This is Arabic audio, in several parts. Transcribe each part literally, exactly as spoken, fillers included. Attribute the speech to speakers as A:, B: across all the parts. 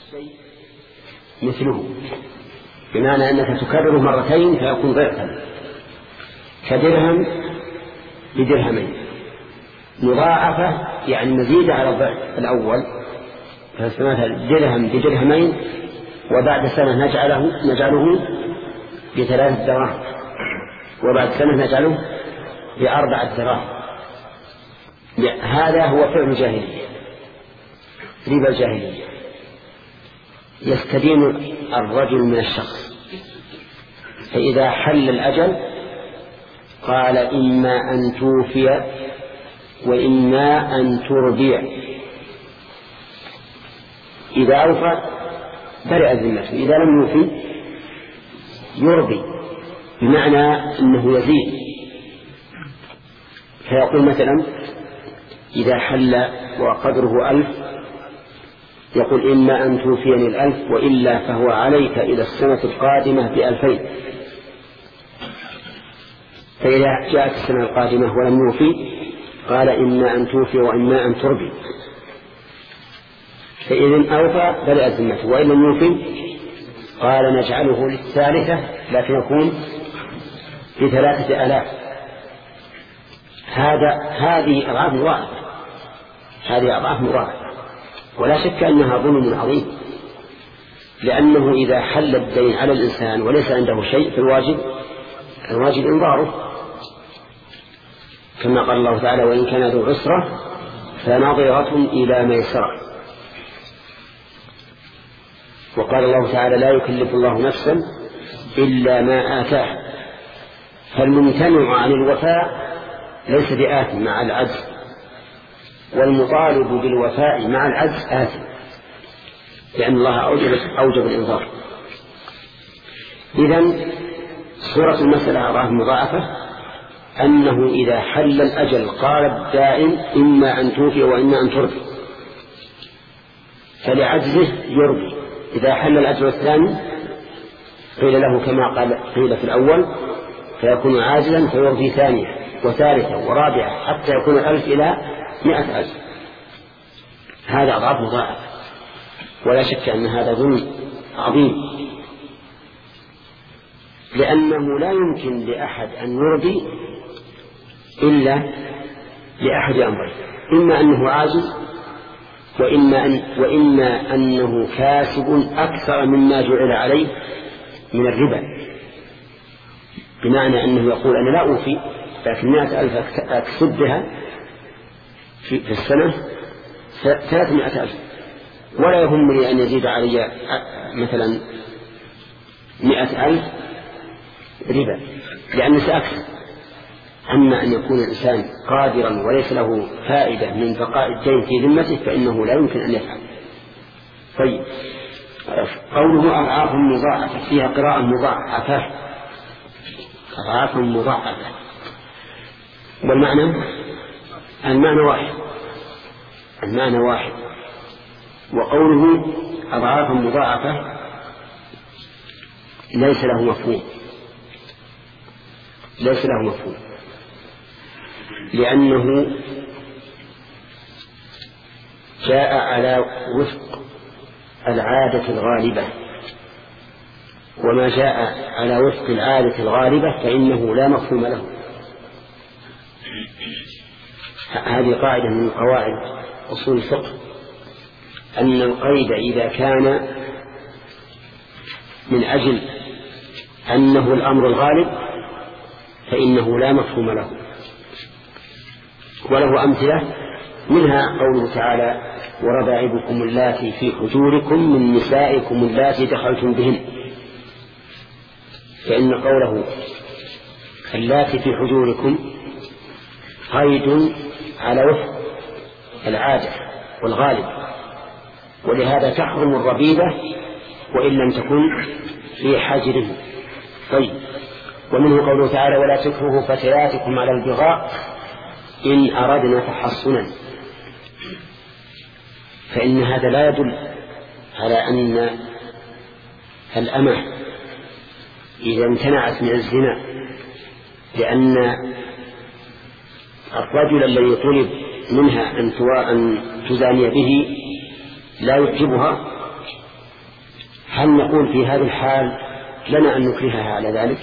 A: مثله، بمعنى أنك تكرره مرتين فيكون ضعفا، كدرهم بدرهمين. مضاعفة يعني مزيدة على الضعف الأول، فمثلا درهم بدرهمين، وبعد سنة نجعله نجعله بثلاثة دراهم، وبعد سنة نجعله بأربعة دراهم. هذا هو فعل الجاهلية، ربا الجاهلية. يستدين الرجل من الشخص، فإذا حل الأجل قال إما أن توفي وإما أن تربيع. إذا أوفى برئ ذمته، إذا لم يوفي يربي، بمعنى أنه يزيد. فيقول مثلا إذا حل وقدره ألف يقول إما أن توفيني الألف وإلا فهو عليك إلى السنة القادمة بألفين. فإذا جاءت السنة القادمة ولم يوفي قال إما أن توفي وإما أن تربي، فإذن أوفى برئت ذمته، وإن لم يوفي قال نجعله للثالثة لكن يكون بثلاثة آلاف. هذا هذه أضعاف مضاعفة، هذه أضعاف مضاعفة، ولا شك أنها ظلم عظيم، لأنه إذا حل الدين على الإنسان وليس عنده شيء فالواجب الواجب إنظاره، كما قال الله تعالى وإن كان ذو عسرة فنظرة إلى ميسرة. وقال الله تعالى لا يكلف الله نفسا إلا ما آتاه، فالممتنع عن الوفاء ليس بآثم مع العجز، والمطالب بالوفاء مع العجز آثم، لأن الله أوجب, أوجب الإنظار. إذن صورة المسألة أضعاف مضاعفة، أنه إذا حل الأجل قال الدائم إما أن توفي وإما أن تربي، فلعجزه يربي. إذا حل الأجل الثاني قيل له كما قال قيل في الأول فيكون عاجزا فيربي ثانية وثالثة ورابعة حتى يكون الألف إلى مئة ألف. هذا أضعاف مضاعفة، ولا شك أن هذا ظلم عظيم، لأنه لا يمكن لأحد أن يربي إلا لأحد أمرين، إما أنه عاجز وإما, أن وإما أنه كاسب أكثر مما جعل عليه من الربا، بمعنى أنه يقول أنا لا أوفي لكن مئة ألف أكسب بها في السنة ثلاثمائة ألف، ولا يهمني أن يزيد علي مثلا مئة ألف ربا لأنه سأكسب. أما أن يكون الإنسان قادرا وليس له فائدة من بقاء الدين في ذمته فإنه لا يمكن أن يفعل. طيب قوله أضعاف مضاعفة فيها قراءة مضاعفة، أضعاف مضاعفة، والمعنى المعنى واحد المعنى واحد وقوله أضعاف مضاعفة ليس له مفهوم ليس له مفهوم لأنه جاء على وفق العادة الغالبة، وما جاء على وفق العادة الغالبة فإنه لا مفهوم له. هذه قاعدة من قواعد أصول الفقه، أن القيد إذا كان من أجل أنه الأمر الغالب فإنه لا مفهوم له. وله أمثلة، منها قوله تعالى وربائبكم اللاتي في حجوركم من نسائكم اللاتي دخلتم بهن، فإن قوله اللاتي في حجوركم قيد على وفق العادة والغالب، ولهذا تحرم الربيبة وإن لم تكن في حجره. طيب ومنه قوله تعالى ولا تكرهوا فتياتكم على البغاء إن أردنا تحصنا، فإن هذا لا يدل على أن الأمة إذا امتنعت من الزنا لأن الرجل الذي طلب منها أن تزاني به لا يعجبها هل نقول في هذه الحال لنا أن نكرهها على ذلك؟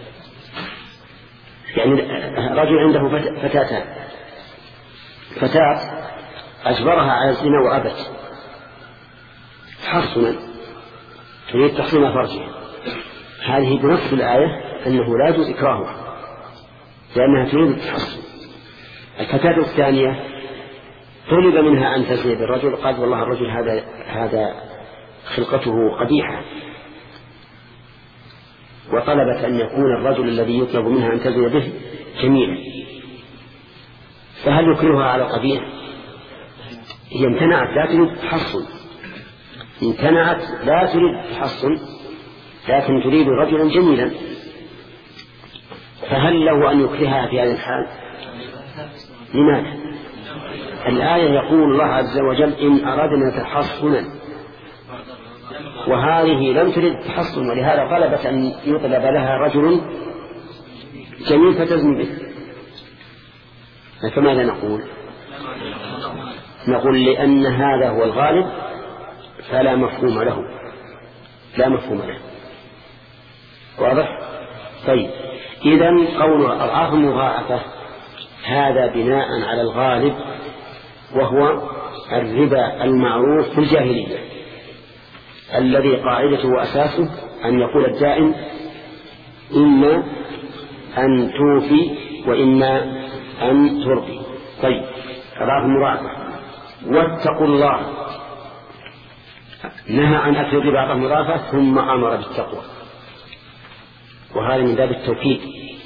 A: يعني رجل عنده فتاتان، فتاة أجبرها على الزنا وأبت تحصنا تريد تحصين فرجها، هذه بنص الآية أنه لا يجوز إكراهها لأنها تريد التحصن. الفتاة الثانية طلب منها أن تزني بالرجل، قال والله الرجل هذا هذا خلقته قبيحة، وطلبت أن يكون الرجل الذي يطلب منها أن تزني به جميلا، فهل يكرهها على قبيح؟ هي امتنعت لا تريد تحصن، امتنعت لا تريد تحصن لكن تريد رجلا جميلا، فهل له أن يكرهها في هذا الحال؟ لماذا؟ الآية يقول الله عز وجل إن أردنا تحصنا، وهذه لم تريد التحصن ولهذا طلبت أن يطلب لها رجل جميل فتزني به. فماذا نقول؟ نقول لأن هذا هو الغالب فلا مفهوم له، لا مفهوم له. واضح؟ طيب إذن قول أضعاف مضاعفة هذا بناء على الغالب وهو الربا المعروف في الجاهلية الذي قاعدته وأساسه أن يقول الدائن إما أن توفي وإما أن تربي. طيب أضعاف مضاعفة واتقوا الله نهى عن أكل الربا أضعاف مضاعفة ثم أمر بالتقوى، وهذا من باب التوكيد،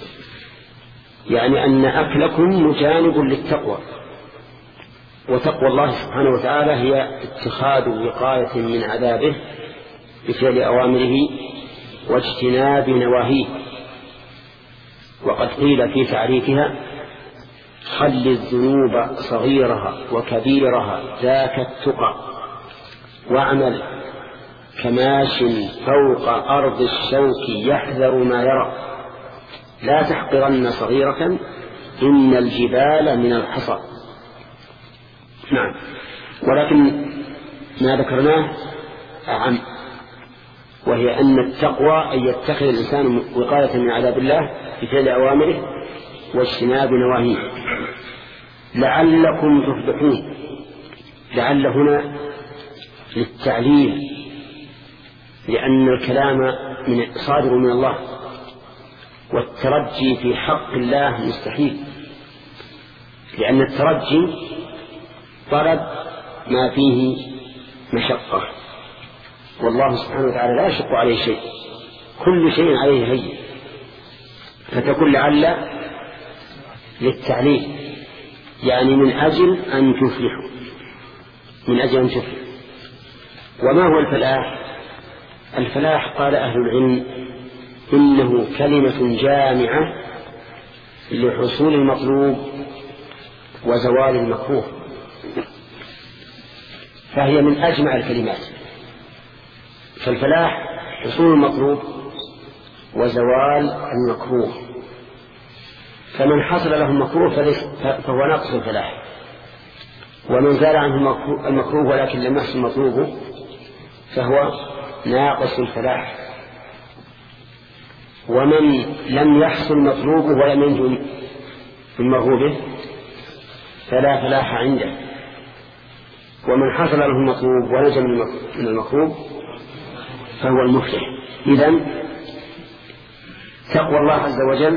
A: يعني أن أكلكم مجانب للتقوى، وتقوى الله سبحانه وتعالى هي اتخاذ وقاية من عذابه بفعل أوامره واجتناب نواهيه. وقد قيل في تعريفها خل الذنوب صغيرها وكبيرها ذاك التقى، واعمل كماش فوق أرض الشوك يحذر ما يرى، لا تحقرن صغيرة إن الجبال من الحصى. نعم، ولكن ما ذكرناه أعم، وهي أن التقوى أن يتخذ الإنسان وقاية من عذاب الله بفعل أوامره واجتناب نواهيه لعلكم تفلحون. لعل هنا للتعليل، لأن الكلام من صادر من الله، والترجي في حق الله مستحيل، لأن الترجي طلب ما فيه مشقة، والله سبحانه وتعالى لا يشق عليه شيء، كل شيء عليه هين، فتكون لعل للتعليل، يعني من أجل أن تفلحوا، من أجل أن تفلحوا. وما هو الفلاح؟ الفلاح قال أهل العلم إنه كلمة جامعة لحصول المطلوب وزوال المكروه، فهي من أجمع الكلمات. فالفلاح حصول المطلوب وزوال المكروه، فمن حصل له المكروه فهو ناقص الفلاح، ومن زال عنه المكروه ولكن لم يحصل مطلوبه فهو ناقص الفلاح، ومن لم يحصل مطلوبه ولم ينجو من مرغوبه فلا فلاح عنده، ومن حصل له المطلوب ونجا من المكروه فهو المفلح. إذن تقوى الله عز وجل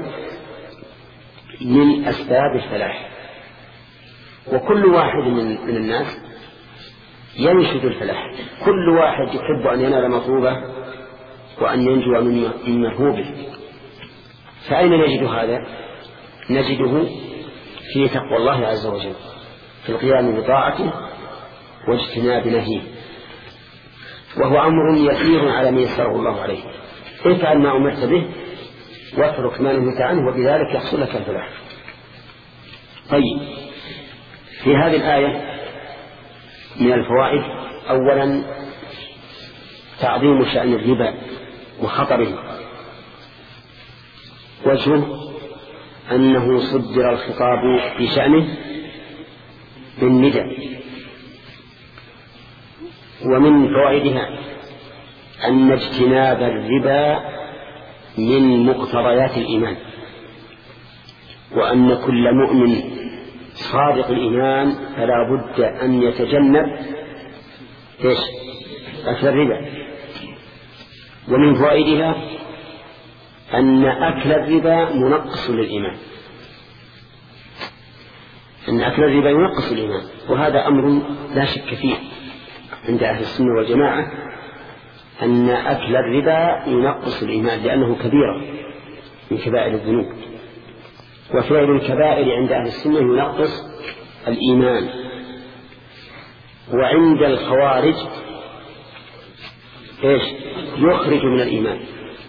A: من أسباب الفلاح، وكل واحد من, من الناس ينشد الفلاح، كل واحد يحب أن ينال مطلوبه وأن ينجو من مرهوبه. فأين نجد هذا؟ نجده في تقوى الله عز وجل، في القيام بطاعته واجتناب نهيه، وهو أمر يسير على من يسره الله عليه. افعل ما أمرت به واترك ما نهيت عنه وبذلك يحصل لك الفلاح. طيب في هذه الآية من الفوائد أولا تعظيم شأن الربا وخطره، وجهه أنه صدر الخطاب في شأنه بالندى. ومن فوائدها أن اجتناب الربا من مقتضيات الإيمان، وأن كل مؤمن صادق الإيمان فلا بد أن يتجنب إيش؟ أكل الربا. ومن فوائدها أن أكل الربا منقص للإيمان، أن أكل الربا ينقص الإيمان، وهذا أمر لا شك فيه عند أهل السنة والجماعة، أن أكل الربا ينقص الإيمان لأنه كبيرة من كبائر الذنوب، وفعل الكبائر عند أهل السنة ينقص الإيمان. وعند الخوارج إيش؟ يخرج من الإيمان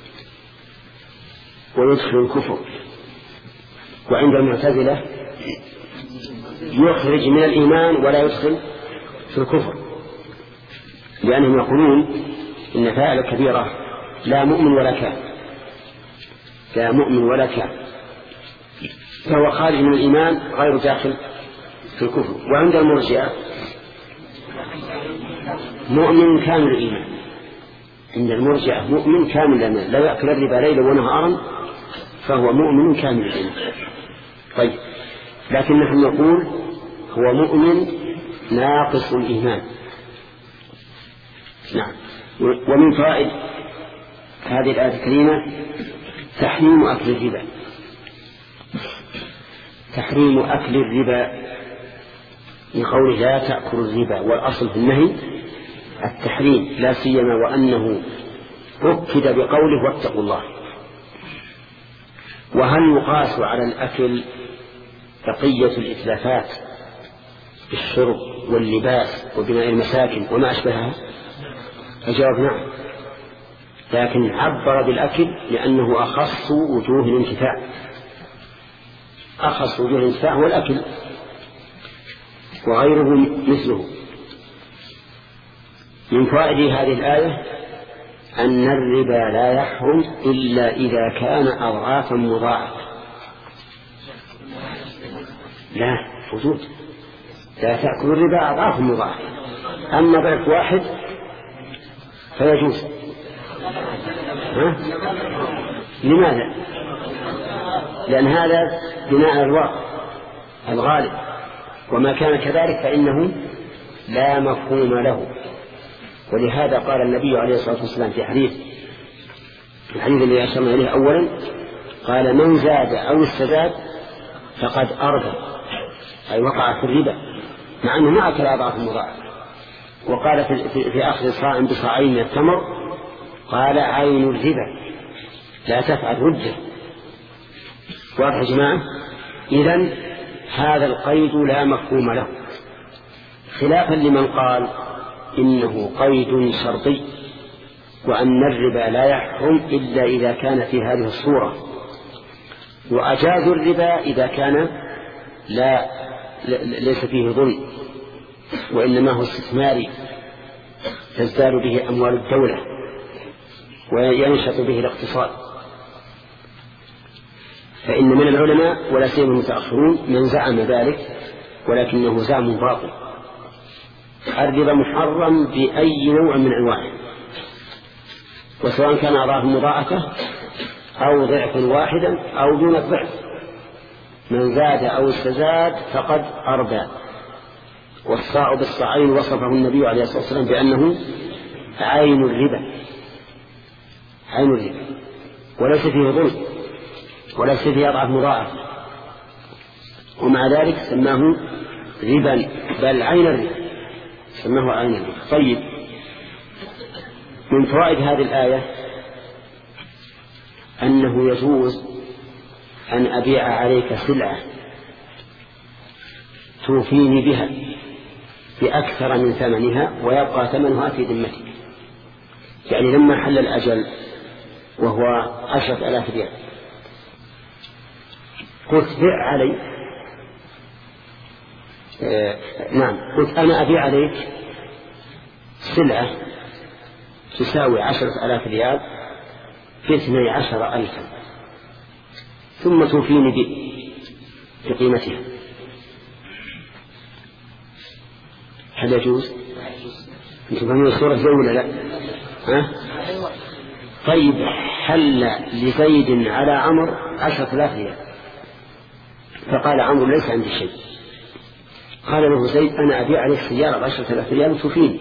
A: ويدخل الكفر. وعند المعتزلة يخرج من الإيمان ولا يدخل في الكفر، لأنهم يقولون إن فاعل الكبيرة لا مؤمن ولا كافر، لا مؤمن ولا كافر، فهو خارج من الإيمان غير داخل في الكفر. وعند المرجئة مؤمن كامل الإيمان، عند المرجئة مؤمن كامل الإيمان لا يأكل الربا ليلا ونهارا فهو مؤمن كامل الإيمان. طيب، لكن نحن نقول هو مؤمن ناقص الإيمان. نعم. ومن فوائد هذه الآية الكريمة تحريم أكل الربا، تحريم أكل الربا من قوله لا تأكل الربا، والأصل في النهي التحريم، لا سيما وأنه أكد بقوله واتقوا الله. وهل يقاس على الأكل بقية الإتلافات بالشرب واللباس وبناء المساكن وما أشبهها؟ الجواب نعم، لكن عبر بالأكل لأنه أخص وجوه الانتفاع، أخص وجوه الانتفاع هو الأكل وغيره مثله. من فوائد هذه الآية أن الربا لا يحرم إلا إذا كان أضعافا مضاعفة. لا وجود، لا تأكل الربا أضعافا مضاعفة، أما ضعف واحد فيجوز. ها؟ لماذا؟ لأن هذا بناء الواقع الغالب، وما كان كذلك فإنه لا مفهوم له. ولهذا قال النبي عليه الصلاة والسلام في حديث الحديث الذي أشرنا إليه أولا، قال من زاد أو استزاد فقد أربى، أي وقع في الربا، مع أنه ما أكل أضعاف المضاعفة. وقال في, في, في آخر صاع بصاعين من التمر قال عين الربا لا تفعل رجة. واضح يا جماعة؟ إذن هذا القيد لا مفهوم له، خلافا لمن قال إنه قيد شرطي، وأن الربا لا يحرم إلا إذا كان في هذه الصورة، وأجازوا الربا إذا كان لا ليس فيه ظلم، وإنما هو استثماري تزداد به أموال الدولة وينشط به الاقتصاد. فإن من العلماء ولا سيما المتأخرون من زعم ذلك، ولكنه زعم باطل. الربا محرم بأي نوع من أنواعه، وسواء كان أضعاف مضاعفة أو ضعفا واحدا أو دون الضعف، من زاد أو استزاد فقد أربى. والصاع بالصاعين وصفه النبي عليه الصلاة والسلام بأنه عين الربا، عين الربا، وليس فيه ظلم وليس فيه أضعاف مضاعفة، ومع ذلك سماه ربا، بل عين الربا، سماه عين الربا. طيب، من فوائد هذه الآية أنه يجوز أن أبيع عليك سلعة توفيني بها بأكثر من ثمنها ويبقى ثمنها في ذمتك. يعني لما حل الأجل وهو عشرة آلاف ريال قلت بيع علي، آه نعم قلت أنا أبيع عليك سلعة تساوي عشرة آلاف ريال في اثني عشر ألفا، ثم توفيني بقيمتها، هل يجوز؟ أنتم فهمين الصورة زي ولا لا؟ ها؟ طيب حل لزيد على عمرو عشرة آلاف ريال، فقال عمرو ليس عندي شيء. قال له زيد أنا أبيع عليك سيارة بعشرة آلاف ريال وتوفيني،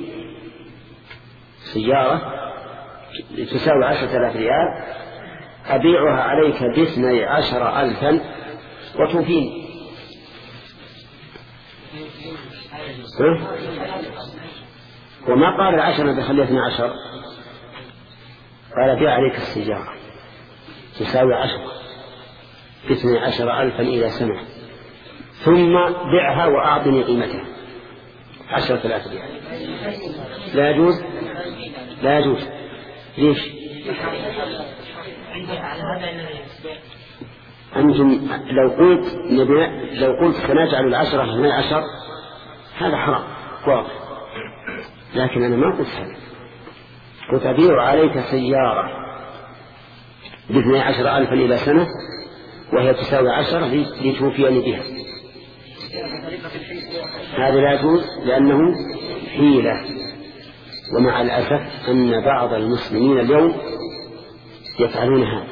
A: سيارة تساوي عشرة آلاف ريال أبيعها عليك باثني عشر ألفا وتوفيني. وما قال العشرة بخلي اثني عشر، قال بيع عليك السيارة تساوي عشرة باثني عشر ألفا إلى سنة، ثم بيعها وأعطني قيمتها عشرة آلاف ريال. لا يجوز، لا يجوز. ليش؟ أنتم لو قلت لو قلت سنجعل العشرة اثني عشر هذا حرام واضح، لكن أنا ما قلت هذا، قلت أبيع عليك سيارة باثني عشر ألفا إلى سنة وهي تساوي عشرة لتوفيني بها. هذا لا يجوز لأنه حيلة. ومع الأسف أن بعض المسلمين اليوم يفعلون هذا،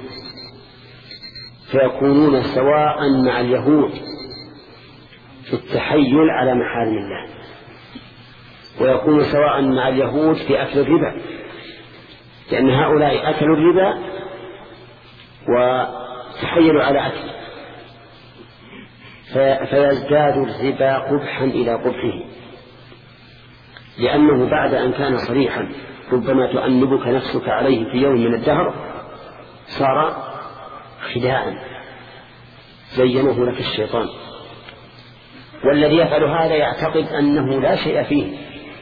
A: فيكونون سواء مع اليهود في التحيل على محارم الله، ويكون سواء مع اليهود في أكل الربا، لأن هؤلاء أكلوا الربا وتحيلوا على أكل، فيزداد الربا قبحا إلى قبحه، لأنه بعد أن كان صريحا ربما تؤنبك نفسك عليه في يوم من الدهر صار خداعا زينه لك الشيطان. والذي يفعل هذا يعتقد أنه لا شيء فيه،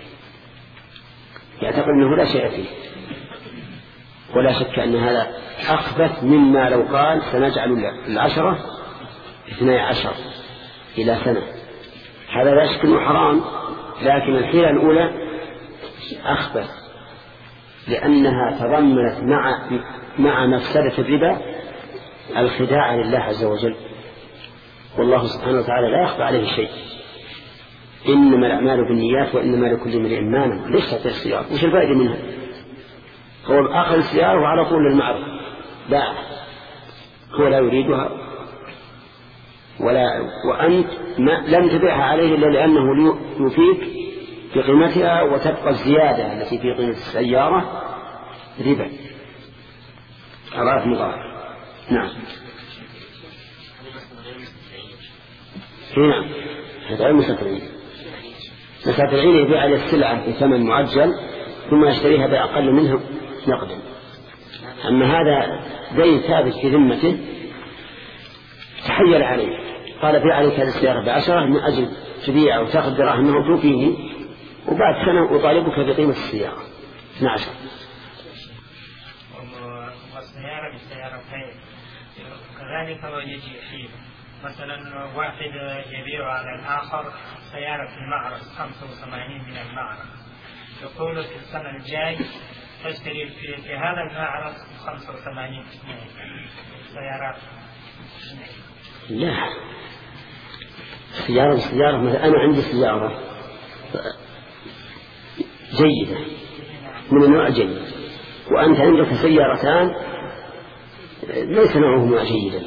A: يعتقد أنه لا شيء فيه، ولا شك أن هذا أخبث مما لو قال سنجعل العشرة اثني عشر إلى سنة. هذا لا شك أنه حرام، لكن الحيلة الأولى أخبث، لأنها تضمنت مع مع مفسدة الربا الخداع لله عز وجل، والله سبحانه وتعالى لا يخفى عليه شيء. إنما الأعمال بالنيات وإنما لكل امرئ ما نوى. ليش تعطي السيارة؟ وش الفائدة منها؟ هو أخذ السيارة وعلى طول للمعرض، لا، هو لا يريدها ولا، وأنت ما لم تبيعها عليه إلا لأنه يفيك بقيمتها، وتبقى الزيادة التي في قيمة السيارة ربا أضعاف مضاعفة. نعم نعم، هذا غير مسافرين. مسافرين يبيع على السلعة بثمن معجل ثم يشتريها بأقل منها نقدا. أما هذا دين ثابت في ذمته تحيل عليه، قال بيع عليك هذه السيارة بعشرة من أجل تبيع وتأخذ دراهمه وتوفيه، وبعد سنة أطالبك بقيمة السيارة اثني عشر.
B: والسيارة بالسيارتين كذلك لو يجي حيل، مثلا واحد يبيع على الآخر سيارة في المعرض خمسة وثمانين من المعرض، يقول في السنة الجاي تشتري في, في هذا المعرض خمسة وثمانين سيارات.
A: لا، سيارة بسيارة. مثلا أنا عندي سيارة جيدة من النوع جيد، وأنت عندك سيارتان ليس نوعهما جيدا،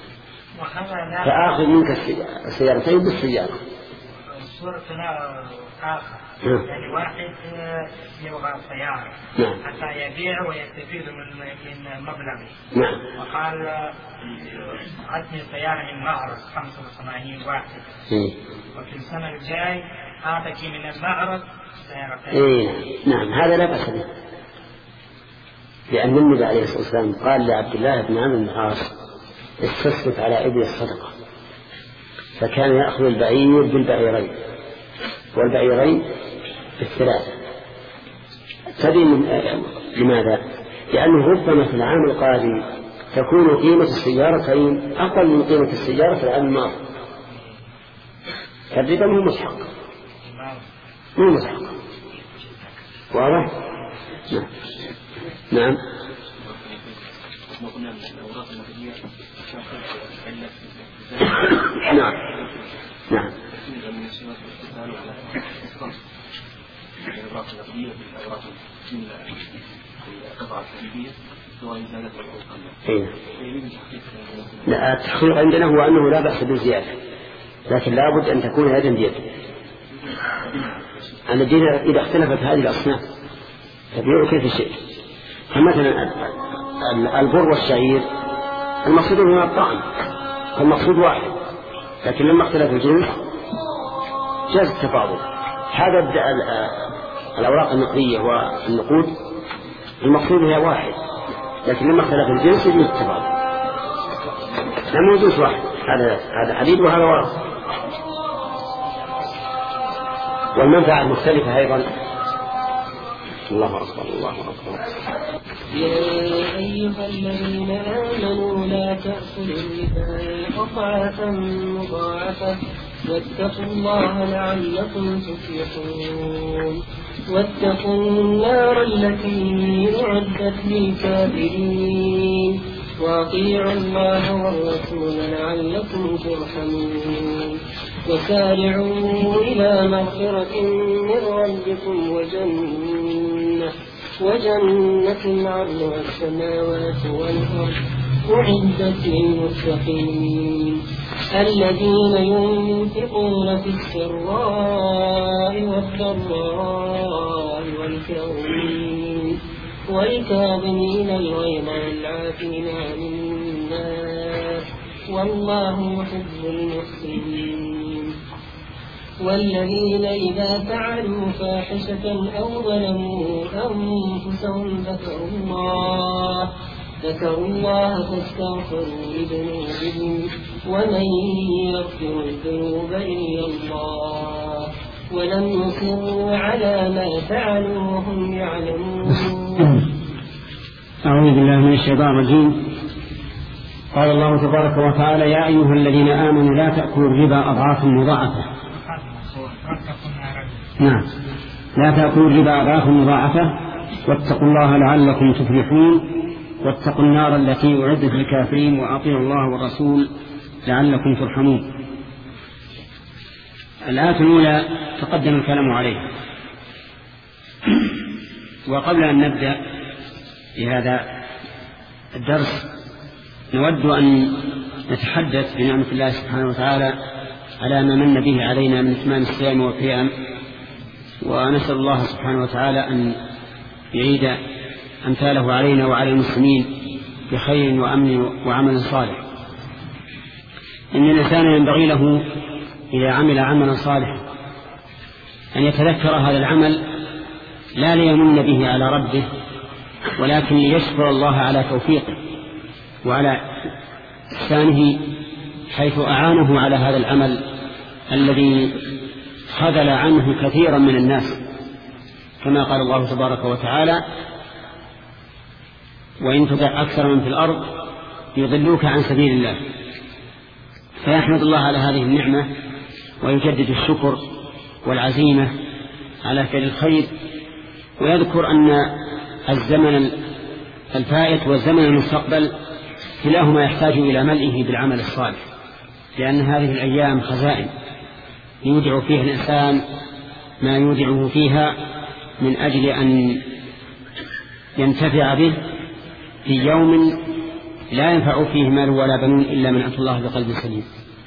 A: فآخذ منك السيارتين بالسيارة.
B: صورتنا آخر يعني واحد يبغى سيارة حتى يبيع ويستفيد من من مبلغه،
A: نعم،
B: وقال عطني سيارة من معرض خمسة وثمانين واحد، وفي السنة الجاي أعطيك من المعرض سيارتين.
A: إيه نعم، هذا لا بأس به، لأن النبي عليه الصلاة والسلام قال لعبد الله بن عمرو بن العاص استصرف على ابن الصدقة، فكان يأخذ البعير بالبعيرين والبعيرين بالثلاثة. تدري لماذا؟ لأنه ربما في العام القادم تكون قيمة السيارتين أقل من قيمة السيارة في العام الماضي، فالربا مو مستحق، مو مستحق. واضح؟ نعم نعم نعم نعم
C: قطعة حديدية سواء زادت أو قلت.
A: إيه. لا التحقيق عندنا هو أنه لا بأس بالزيادة، لكن لابد أن تكون يدا بيد. الذين إذا اختلفت هذه الأصناف تبيعوا كيف شئت. فمثلا البر والشعير المقصود من الطعم فالمقصود واحد، لكن لما اختلف الجنس جاز التفاضل. هذا الأوراق النقدية والنقود المقصود هي واحد، لكن لما اختلف الجنس يجوز التفاضل. لم يجوز واحد، هذا هذا حديد وهذا ورق. والمنفعة مختلفة أيضا. الله أكبر الله أكبر.
D: يا أيها الذين آمنوا لا تأكلوا الربا أضعافا مضاعفة واتقوا الله لعلكم تفلحون. واتقوا النار التي أعدت للكافرين وأطيعوا الله والرسول لعلكم ترحمون. وسارعوا إلى مغفرة من ربكم وجنة وجنة عرضها السماوات والأرض أعدت للمتقين الذين ينفقون في السراء والضراء والكاظمين والكاظمين الغيظ والعافين عن الناس والله يحب المحسنين. والذين إذا فعلوا فاحشة أو ظلموا أنفسهم ذكروا الله ذكروا الله فاستغفروا لذنوبهم ومن يغفر الذنوب إلا الله ولم يصروا على ما فعلوا وهم يعلمون.
E: أعوذ بالله من الشيطان الرجيم. قال الله تبارك وتعالى: يا أيها الذين آمنوا لا تأكلوا الربا أضعافا مضاعفة. نعم، لا تأكلوا الربا أضعافا مضاعفة واتقوا الله لعلكم تفلحون. واتقوا النار التي أعدت للكافرين وأطيعوا الله والرسول لعلكم ترحمون. الآية الأولى تقدم الكلام عليها. وقبل أن نبدأ بهذا الدرس نود أن نتحدث بنعمة الله سبحانه وتعالى على ما من به علينا من إتمام الصيام والقيام، ونسأل الله سبحانه وتعالى أن يعيد أمثاله علينا وعلى المسلمين بخير وأمن وعمل صالح. إن الإنسان ينبغي له إذا عمل عملا صالحا أن يتذكر هذا العمل لا ليمن به على ربه، ولكن ليشكر الله على توفيقه وعلى إحسانه حيث أعانه على هذا العمل الذي خذل عنه كثيرا من الناس، كما قال الله تبارك وتعالى: وإن تطع أكثر من في الأرض يضلوك عن سبيل الله. فيحمد الله على هذه النعمة ويجدد الشكر والعزيمة على فعل الخير، ويذكر أن الزمن الفائت والزمن المستقبل كلاهما يحتاج إلى ملئه بالعمل الصالح، لأن هذه الأيام خزائن يودع فيها الإنسان ما يودعه فيها من أجل أن ينتفع به في يوم لا ينفع فيه مال ولا بنون إلا من أتى الله بقلب سليم.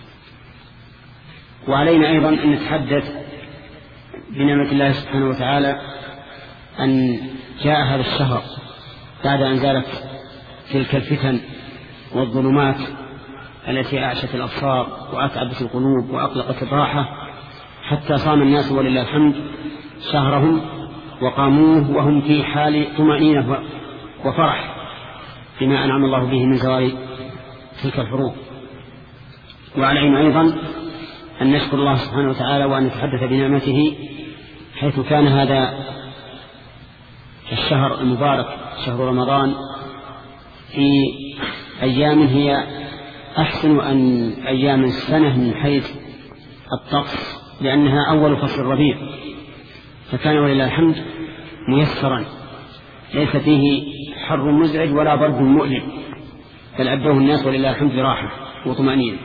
E: وعلينا أيضا أن نتحدث بنعمة الله سبحانه وتعالى أن جاء هذا الشهر بعد أن زالت تلك الفتن والظلمات التي أعشت الأبصار وأتعبت القلوب وأقلقت الراحة، حتى صام الناس ولله الحمد شهرهم وقاموه وهم في حال طمأنينة وفرح بما أنعم الله به من زوال تلك الحروب. وعلينا أيضا أن نشكر الله سبحانه وتعالى وأن نتحدث بنعمته، حيث كان هذا الشهر المبارك شهر رمضان في أيام هي أحسن أن أيام السنة من حيث الطقس، لأنها أول فصل الربيع، فكان ولله الحمد ميسرا ليس فيه حر مزعج ولا برد مؤلم، بل أبدوه الناس ولله الحمد براحة وطمأنينة.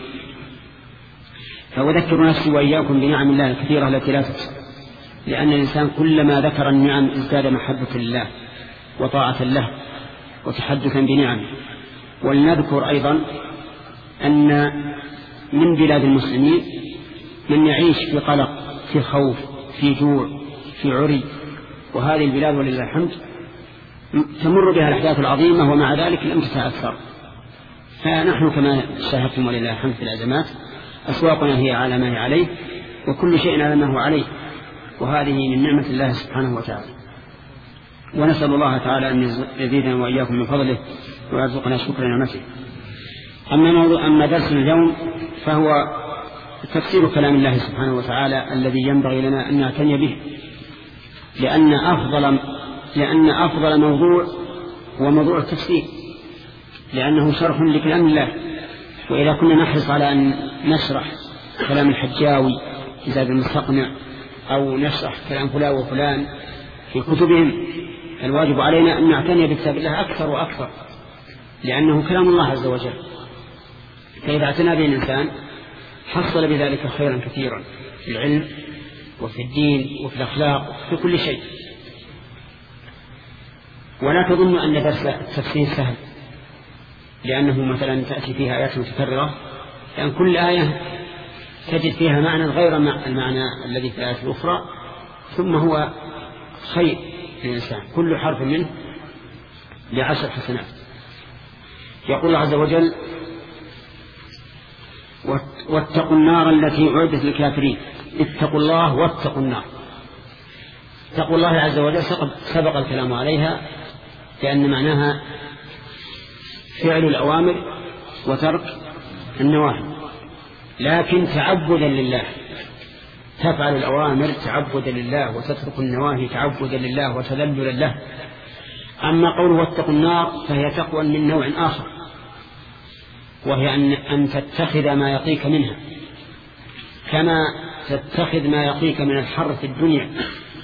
E: فأذكر نفسي وإياكم بنعم الله الكثيرة التي لا تحصى، لأن الإنسان كلما ذكر النعم ازداد محبة لله وطاعة له وتحدثا بنعمه. ولنذكر أيضا أن من بلاد المسلمين من يعيش في قلق، في خوف، في جوع، في عري، وهذه البلاد ولله الحمد تمر بها الأحداث العظيمة ومع ذلك لم تتأثر. فنحن كما شاهدتم ولله الحمد في الأزمات أسواقنا هي على ما هي عليه، وكل شيء على ما هو عليه، وهذه من نعمة الله سبحانه وتعالى. ونسأل الله تعالى أن يزيدنا وإياكم من فضله ويرزقنا شكر نعمته. أما, موضوع أما درس اليوم فهو تفسير كلام الله سبحانه وتعالى الذي ينبغي لنا أن نعتني به، لأن أفضل, لأن أفضل موضوع هو موضوع التفسير، لأنه شرح لكلام الله. وإذا كنا نحرص على أن نشرح كلام الحجاوي في زاد المستقنع أو نشرح كلام فلان وفلان في كتبهم، الواجب علينا أن نعتني بكتاب الله أكثر وأكثر، لأنه كلام الله عز وجل. فإذا اعتنى به الإنسان حصل بذلك خيرا كثيرا في العلم وفي الدين وفي الأخلاق وفي كل شيء. ولا تظن أن درس التفسير سهل، لأنه مثلا تأتي فيها آيات متكررة، لأن كل آية تجد فيها معنى غير المعنى الذي في الآيات الأخرى، ثم هو خير للإنسان، كل حرف منه بعشر حسنات. يقول الله عز وجل: واتقوا النار التي أعدت للكافرين. اتقوا الله واتقوا النار. اتقوا الله عز وجل سبق الكلام عليها، لأن معناها فعل الأوامر وترك النواهي، لكن تعبدا لله. تفعل الأوامر تعبدا لله وتترك النواهي تعبدا لله وتذللا له. أما قوله واتقوا النار فهي تقوى من نوع آخر، وهي أن, أن تتخذ ما يقيك منها، كما تتخذ ما يقيك من الحر في الدنيا،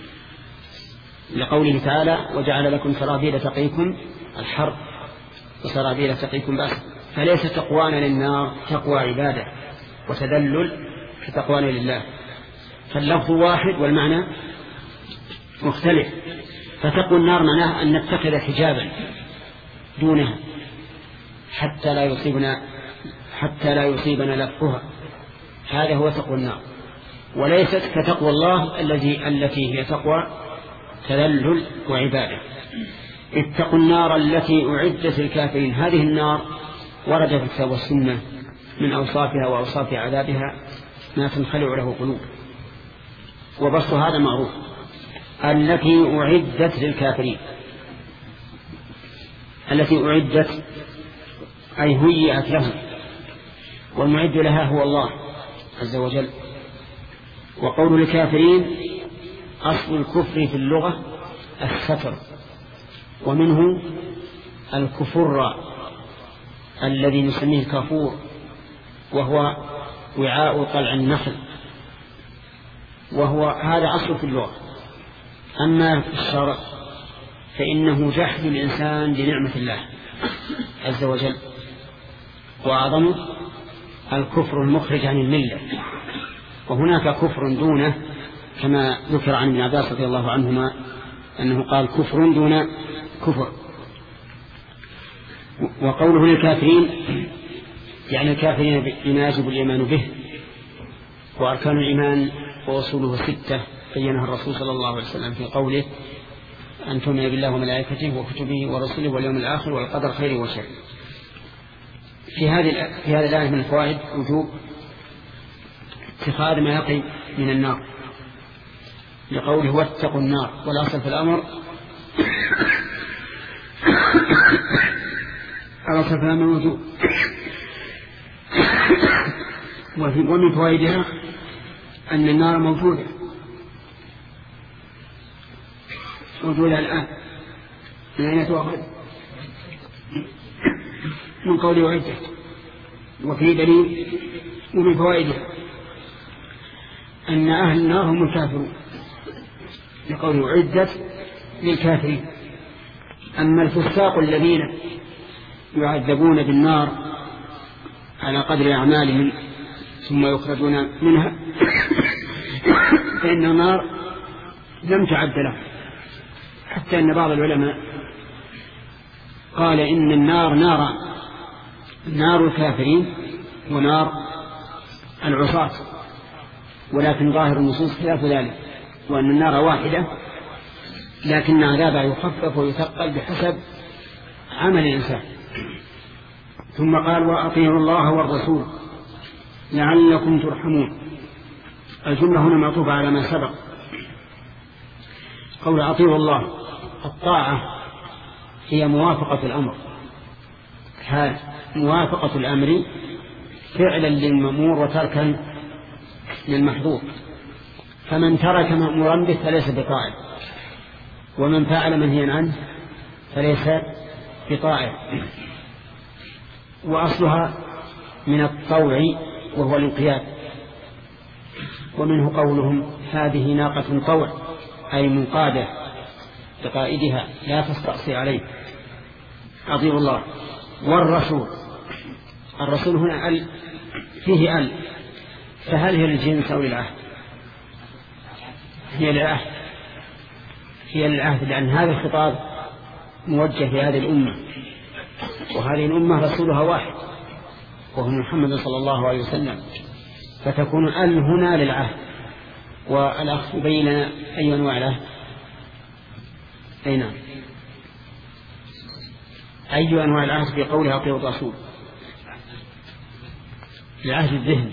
E: لقوله تعالى: وجعل لكم سرابيل تقيكم الحر وسرابيل تقيكم بأس. فليس تقوانا للنار تقوى عبادة وتذلل كتقوانا لله، فاللفظ واحد والمعنى مختلف. فتقوى النار معناها أن نتخذ حجابا دونها حتى لا يصيبنا حتى لا يصيبنا لفها، هذا هو تقوى النار، وليست كتقوى الله الذي التي هي تقوى تذلل وعبادة. اتقوا النار التي أعدت للكافرين. هذه النار ورد في الكتاب والسنة من أوصافها وأوصاف عذابها ما تنخلع له قلوب، وبسط هذا معروف. التي أعدت للكافرين، التي أعدت أي هيئت لهم، والمعد لها هو الله عز وجل. وقول الكافرين أصل الكفر في اللغة الستر، ومنه الكفر الذي نسميه الكافور، وهو وعاء قلع النخل، وهو هذا أصل في اللغة. أما في الشرع فإنه جحد الإنسان لنعمة الله عز وجل، وأعظمه الكفر المخرج عن الملة. وهناك كفر دونه، كما ذكر عن ابن عباس رضي الله عنهما أنه قال كفر دون كفر. وقوله للكافرين يعني الكافرين بما يجب الإيمان به، وأركان الإيمان وأصوله ستة بينها الرسول صلى الله عليه وسلم في قوله: أن تؤمن بالله وملائكته وكتبه ورسله واليوم الآخر والقدر خير وشر. في هذه في هذه الآية من الفوائد وجوب اتخاذ ما يقي من النار، لقوله واتقوا النار، والأصل في الأمر الأصل في الأمر وجوب. ومن فوائدها أن النار موجودة موجودة الآن. من أين تؤخذ؟ من قول وعدة. وفي دليل ومن فوائدها أن أهل النار هم الكافرون، لقول وعدت للكافرين. أما الفساق الذين يعذبون بالنار على قدر أعمالهم ثم يخرجون منها فإن النار لم تعد له، حتى أن بعض العلماء قال إن النار نار نار الكافرين ونار العصاة، ولكن ظاهر النصوص خلاف ذلك، وأن النار واحدة لكن عذابها يخفف ويثقل بحسب عمل الإنسان. ثم قال وأطيعوا الله والرسول لعلكم ترحمون. الجملة هنا معطوفة على ما سبق. قول أطيعوا الله، الطاعة هي موافقة الأمر، موافقة الأمر فعلا للمأمور وتركا للمحظور، فمن ترك مأمورا به فليس بطاعة، ومن فعل منهيا عنه فليس بطاعة. وأصلها من الطوع وهو الانقياد، ومنه قولهم هذه ناقة طوع، أي منقادة لقائدها لا تستعصي عليه. أطيعوا الله والرسول. الرسول هنا أل فيه أل، فهل هي للجنس أو للعهد؟ هي للعهد، هي للعهد، لأن هذا الخطاب موجه لهذه الأمة، وهذه الأمة رسولها واحد وهو محمد صلى الله عليه وسلم، فتكون أل هنا للعهد. والأخ يبين لنا أي أنواع العهد. أي نعم، أي أنواع العهد في قولها أطيعوا الرسول؟ العهد الذهن،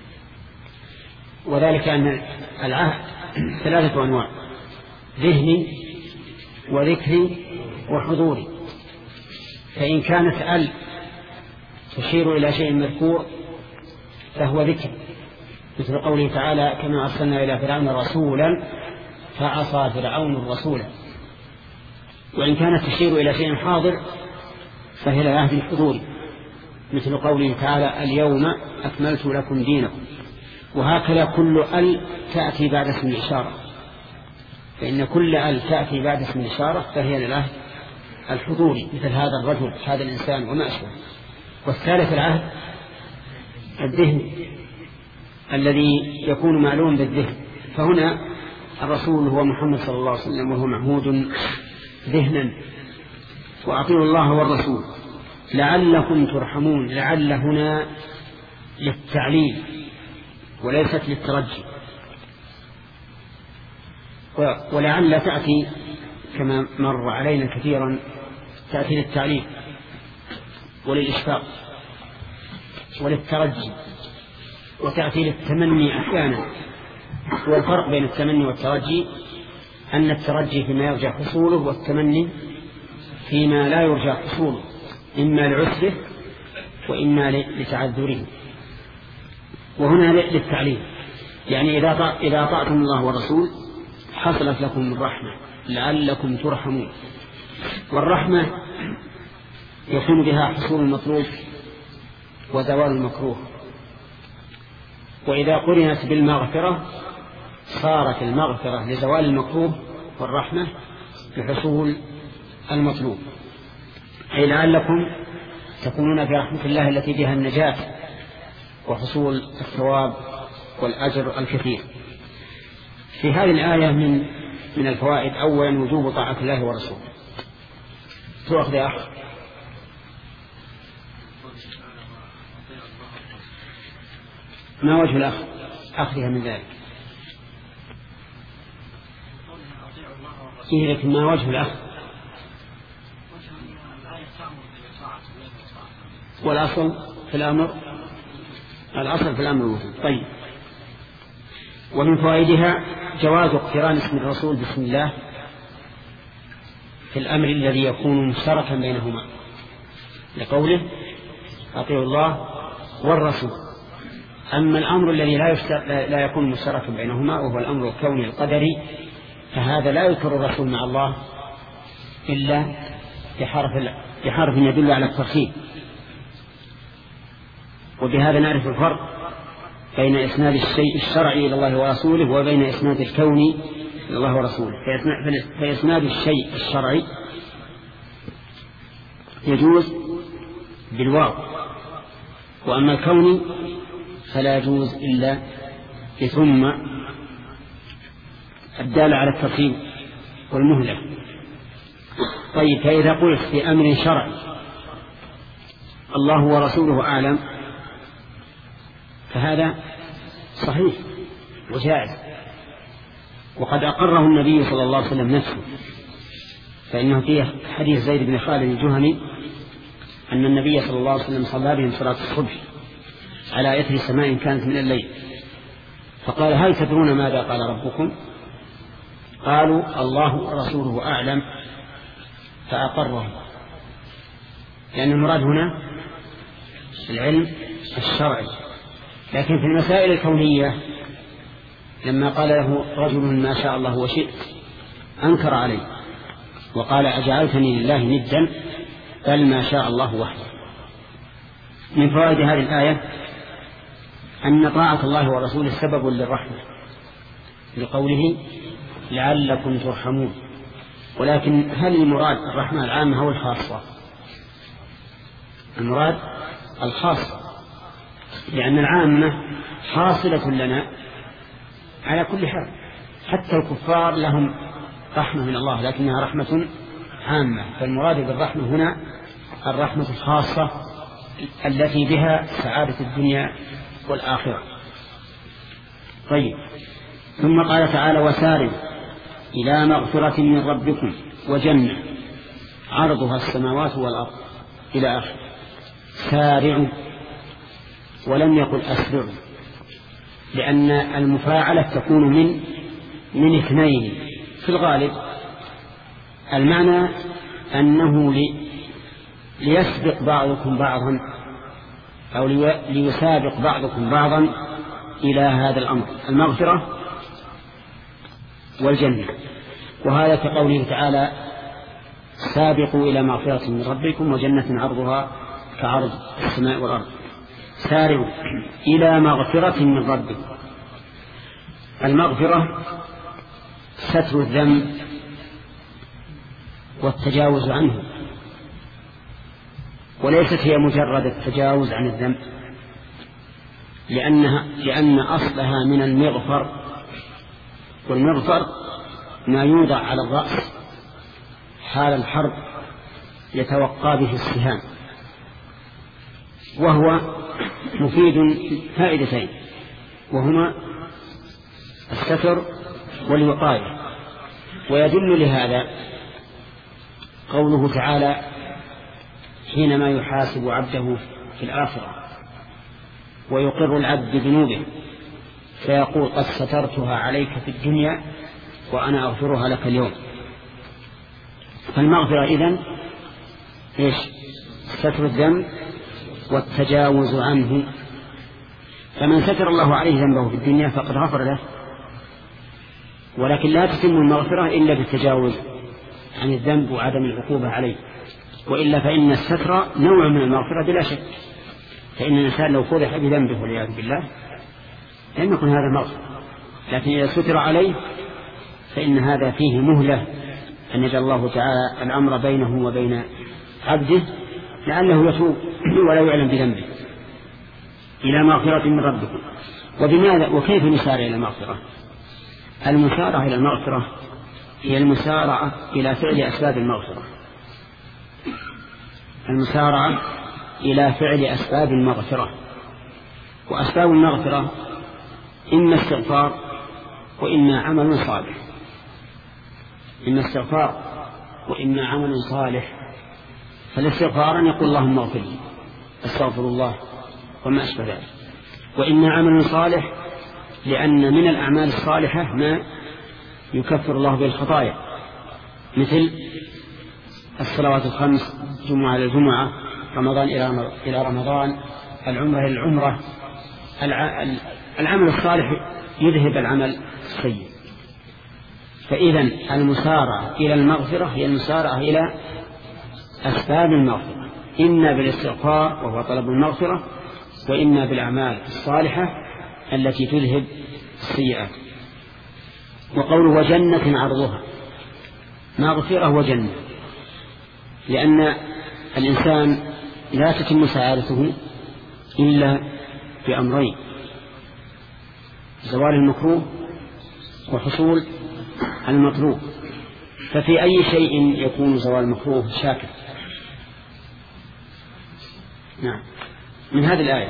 E: وذلك أن العهد ثلاثة أنواع: ذهني وذكري وحضوري. فإن كانت ال تشير إلى شيء مذكور فهو ذكر، مثل قوله تعالى كما أرسلنا إلى فرعون رسولا فعصى فرعون الرسول. وإن كانت تشير إلى شيء حاضر فهي العهد الحضوري، مثل قوله تعالى اليوم أكملت لكم دينكم. وهكذا كل ال تأتي بعد اسم الإشارة، فإن كل ال تأتي بعد اسم الإشارة فهي العهد الحضوري، مثل هذا الرجل هذا الإنسان وما أشبه. والثالث العهد الذهني الذي يكون معلوم بالذهن، فهنا الرسول هو محمد صلى الله عليه وسلم وهو معهود ذهنا. وأطيعوا الله والرسول لعلكم ترحمون. لعل هنا للتعليل وليست للترجي، ولعل تأتي كما مر علينا كثيرا تأتي للتعليل وللإشفاق وللترجي، وتأتي للتمني أحيانا. والفرق بين التمني والترجي أن الترجي فيما يرجى حصوله، والتمني فيما لا يرجى حصوله، إما لعسره وإما لتعذره. وهنا للتعليل، يعني إذا أطعتم الله والرسول حصلت لكم الرحمة لعلكم ترحمون. والرحمة يكون بها حصول المطلوب وزوال المكروه. وإذا قرنت بالمغفرة صارت المغفرة لزوال المكروه والرحمة لحصول المطلوب، أي لعلكم تكونون في رحمة الله التي بها النجاة وحصول الثواب والأجر الكثير. في هذه الآية من من الفوائد أولا وجوب طاعة الله ورسوله. تؤخذ يا أخ. ما وجه الأخ أخذها من ذلك؟ إيه لكن ما وجه الأخ؟ والأصل في الأمر الأصل في الأمر الوجوب. طيب. ومن فوائدها جواز اقتران اسم الرسول بسم الله في الأمر الذي يكون مشتركا بينهما، لقوله أطيعوا الله والرسول. أما الأمر الذي لا, لا يكون مشتركا بينهما وهو الأمر الكوني القدري فهذا لا يذكر الرسول مع الله إلا بحرف, بحرف يدل على الترتيب. وبهذا نعرف الفرق بين إسناد الشيء الشرعي إلى الله ورسوله وبين إسناد الكوني إلى الله ورسوله. فإسناد الشيء الشرعي يجوز بالواو، وأما الكوني فلا يجوز إلا بثم الدالة على الترتيب والمهلة. طيب، فإذا قلت في أمر شرعي الله ورسوله أعلم فهذا صحيح وجائز، وقد أقره النبي صلى الله عليه وسلم نفسه، فإنه فيه حديث زيد بن خالد الجهني أن النبي صلى الله عليه وسلم صلى بهم صلاة الصبح على إثر سماء كانت من الليل، فقال هل تدرون ماذا قال ربكم؟ قالوا الله ورسوله أعلم، فأقرهم، لأن المراد هنا العلم الشرعي. لكن في المسائل الكونية لما قال له رجل ما شاء الله وشئت أنكر عليه وقال أجعلتني لله ندا بل ما شاء الله وحده. من فوائد هذه الآية أن طاعة الله ورسوله سبب للرحمة لقوله لعلكم ترحمون. ولكن هل المراد الرحمة العامة أو الخاصة؟ المراد الخاصة، لأن العامة حاصلة لنا على كل حال، حتى الكفار لهم رحمة من الله لكنها رحمة عامة، فالمراد بالرحمة هنا الرحمة الخاصة التي بها سعادة الدنيا والآخرة. طيب، ثم قال تعالى وسارعوا إلى مغفرة من ربكم وجنة عرضها السماوات والأرض إلى آخر. سارعوا ولم يقل أسرعوا، لأن المفاعلة تكون من من اثنين في الغالب. المعنى أنه لي ليسبق بعضكم بعضا أو ليسابق بعضكم بعضا إلى هذا الأمر، المغفرة والجنة. وهذا كقوله تعالى سابقوا إلى مغفرة من ربكم وجنة عرضها كعرض السماء والأرض. سارعوا إلى مغفرة من ربكم. المغفرة ستر الذنب والتجاوز عنه، وليست هي مجرد التجاوز عن الذنب، لأنها لأن أصلها من المغفر، والمغفر ما يوضع على الرأس حال الحرب يتوقى به السهام، وهو مفيد فائدتين، وهما الستر والوقاية. ويدل لهذا قوله تعالى حينما يحاسب عبده في الآخرة ويقر العبد بذنوبه فيقول قد سترتها عليك في الدنيا وأنا أغفرها لك اليوم. فالمغفرة إذن إيش؟ ستر الذنب والتجاوز عنه. فمن ستر الله عليه ذنبه في الدنيا فقد غفر له، ولكن لا تتم المغفرة إلا بالتجاوز عن الذنب وعدم العقوبة عليه، وإلا فإن الستر نوع من المغفرة بلا شك. فإن الإنسان لو فضح بذنبه والعياذ بالله لم يكن هذا مغفرة، لكن إذا ستر عليه فإن هذا فيه مهلة أن يجعل الله تعالى الأمر بينه وبين عبده لعله يتوب ولا يعلم بذنبه. إلى مغفرة من ربكم. وبماذا وكيف نسارع إلى المغفرة؟ المسارعة إلى المغفرة هي المسارعة إلى فعل أسباب المغفرة، المسارعة إلى فعل أسباب المغفرة. وأسباب المغفرة إما استغفار وإما عمل صالح، إما استغفار وإما عمل صالح. فالاستغفار أن يقول اللهم اغفر لي استغفر الله وما أشبه ذلك، وإما عمل صالح لأن من الأعمال الصالحة ما يكفر الله به الخطايا، مثل الصلوات الخمس، جمعة إلى الجمعة، رمضان إلى رمضان، العمرة إلى العمرة. العمل الصالح يذهب العمل السيء. فإذا المسارعة إلى المغفرة هي المسارعة إلى أسباب المغفرة، إما بالاستغفار وهو طلب المغفرة، وإما بالأعمال الصالحة التي تذهب السيئات. وقوله وجنة عرضها مغفرة وجنة، لأن الإنسان لا تتم سعادته إلا بأمرين: زوال المكروه وحصول المطلوب. ففي أي شيء يكون زوال المكروه شاكر؟ نعم، من هذه الآية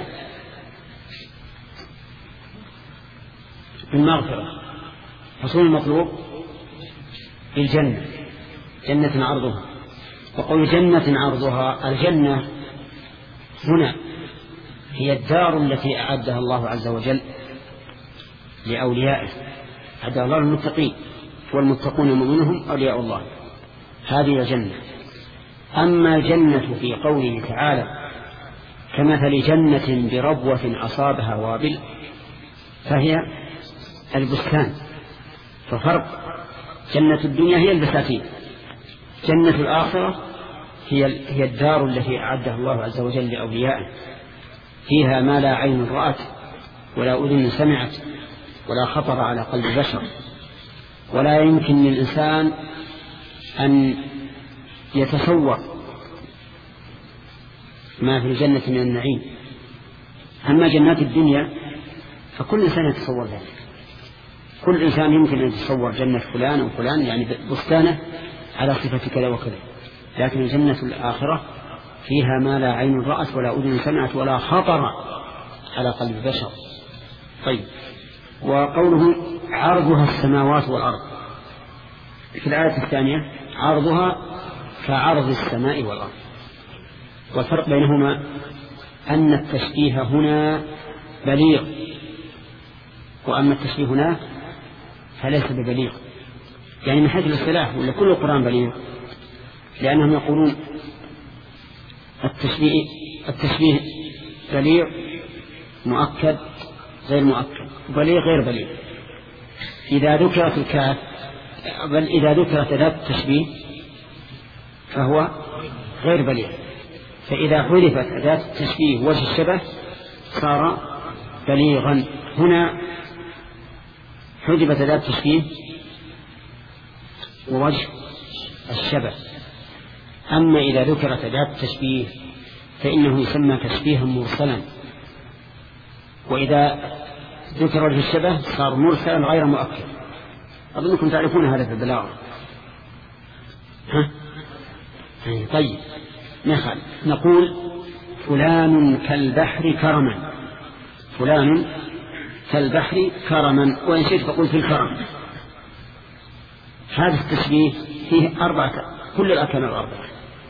E: المغفرة حصول المطلوب بالجنة، جنة عرضها. وقول جنة عرضها، الجنة هنا هي الدار التي أعدها الله عز وجل لأوليائه، أعدها الله للمتقين، والمتقون منهم أولياء الله، هذه الجنة. أما الجنة في قوله تعالى كمثل جنة بربوة أصابها وابل، فهي البستان. ففرق جنة الدنيا هي البساتين، جنة الآخرة هي هي الدار التي أعدها الله عز وجل لأوليائه، فيها ما لا عين رأت ولا أذن سمعت ولا خطر على قلب بشر، ولا يمكن للإنسان أن يتصور ما في الجنة من النعيم. أما جنات الدنيا فكل إنسان يتصور ذلك، كل إنسان يمكن أن يتصور جنة فلان أو فلان، يعني بستانه على صفة كذا وكذا. لكن الجنة الآخرة فيها ما لا عين رأت ولا أذن سمعت ولا خطر على قلب بشر. طيب، وقوله عرضها السماوات والأرض، في الآية الثانية عرضها كعرض السماء والأرض. والفرق بينهما أن التشبيه هنا بليغ، وأما التشبيه هناك فليس ببليغ، يعني من حيث الاصطلاح ولا كل القرآن بليغ، لأنهم يقولون التشبيه التشبيه بليغ مؤكد غير مؤكد، بليغ غير بليغ. إذا ذكرت الكاف بل إذا ذكرت أداة التشبيه فهو غير بليغ، فإذا حذفت أداة التشبيه وجه الشبه صار بليغا. هنا حذفت أداة التشبيه ووجه الشبه. أما إذا ذكرت أداة التشبيه فإنه يسمى تشبيها مرسلا، وإذا ذكر وجه الشبه صار مرسلا غير مؤكد. أظنكم تعرفون هذا في البلاغة. ها؟ طيب، نخل نقول فلان كالبحر كرما، فلان كالبحر كرما، وإن شئت فقل في الكرم. هذا التشبيه فيه أربعة، كل الأركان الأربعة،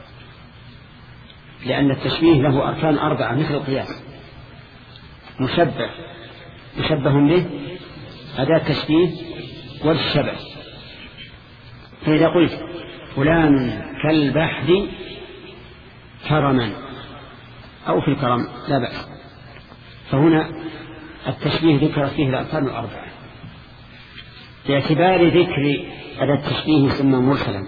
E: لأن التشبيه له أركان أربعة مثل القياس. مشبه مشبه به أداة تشبيه والشبه. فإذا قلت فلان كالبحر كرما أو في الكرم لا بأس، فهنا التشبيه ذكر فيه الأركان الأربعة. باعتبار ذكر أداة التشبيه يسمى مرسلا،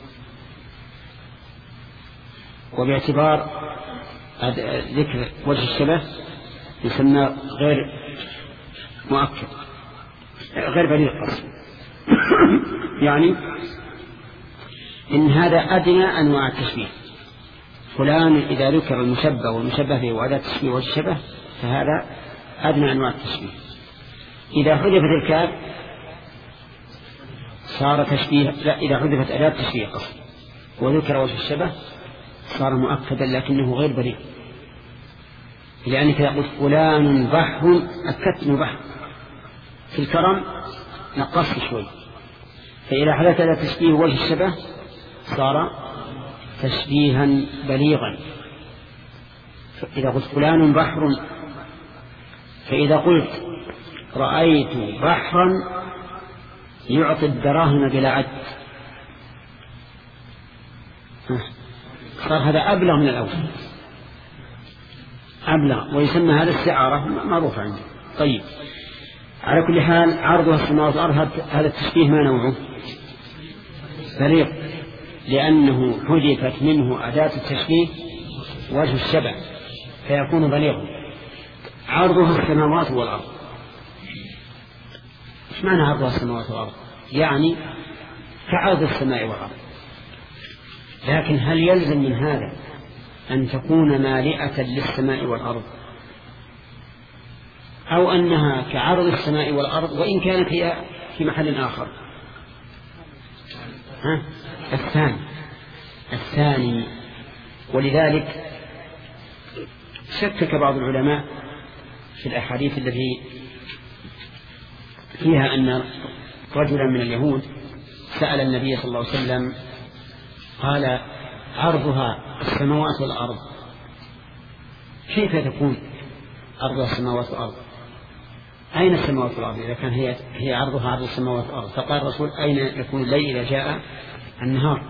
E: وباعتبار ذكر وجه الشبه يسمى غير مؤكد غير بليغ قصد. يعني إن هذا أدنى أنواع التشبيه. فلان إذا ذكر المشبه والمشبه به وأداة التشبيه والشبه فهذا أدنى أنواع التشبيه. إذا حذفت الكاف صار تشبيه، لا، إذا حذفت أداة التشبيه قصد وذكر وجه الشبه صار مؤكدا لكنه غير بليغ، لأنك يقول فلان بحر أكدت بحر، في الكرم نقصت شوي. فإذا حدث هذا تشبيه وجه الشبه صار تشبيها بليغا. إذا قلت فلان بحر، فإذا قلت رأيت بحرا يعطي الدراهم بلا عد صار هذا أبلغ من الأول، أبلغ، ويسمى هذا استعارة معروفة عندي. طيب، على كل حال عرضها السماوات والأرض هذا التشبيه ما نوعه؟ بليغ، لأنه حذفت منه أداة التشبيه وجه الشبه فيكون بليغا. عرضها السماوات والأرض، ايش معنى عرضها السماوات والأرض؟ يعني كعرض السماء والأرض. لكن هل يلزم من هذا أن تكون مالئة للسماء والأرض، أو أنها كعرض السماء والأرض وإن كانت هي في محل آخر؟ ها؟ الثاني الثاني ولذلك شكك بعض العلماء في الأحاديث التي فيها أن رجلا من اليهود سأل النبي صلى الله عليه وسلم قال عرضها السماوات والأرض كيف تكون عرضها السماوات والأرض؟ أين السماوات والأرض إذا كان هي, هي عرضها عرض السماوات والأرض؟ فقال الرسول أين يكون الليل إذا جاء النهار؟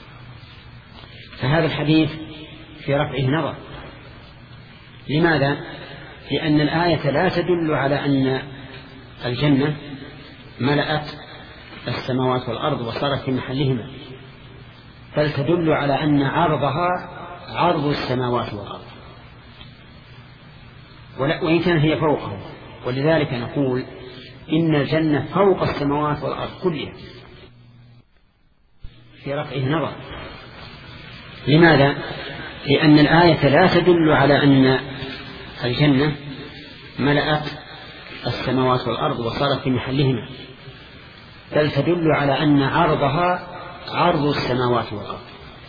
E: فهذا الحديث في رفعه نظر. لماذا؟ لأن الآية لا تدل على أن الجنة ملأت السماوات والأرض وصارت في محلهما، بل تدل على أن عرضها عرض السماوات والأرض، وإن كان هي فوقه. ولذلك نقول إن الجنة فوق السماوات والأرض كلها في رفعه نظر. لماذا؟ لأن الآية لا تدل على أن الجنة ملأت السماوات والأرض وصارت في محلهما، بل تدل على أن عرضها عرض السماوات والأرض،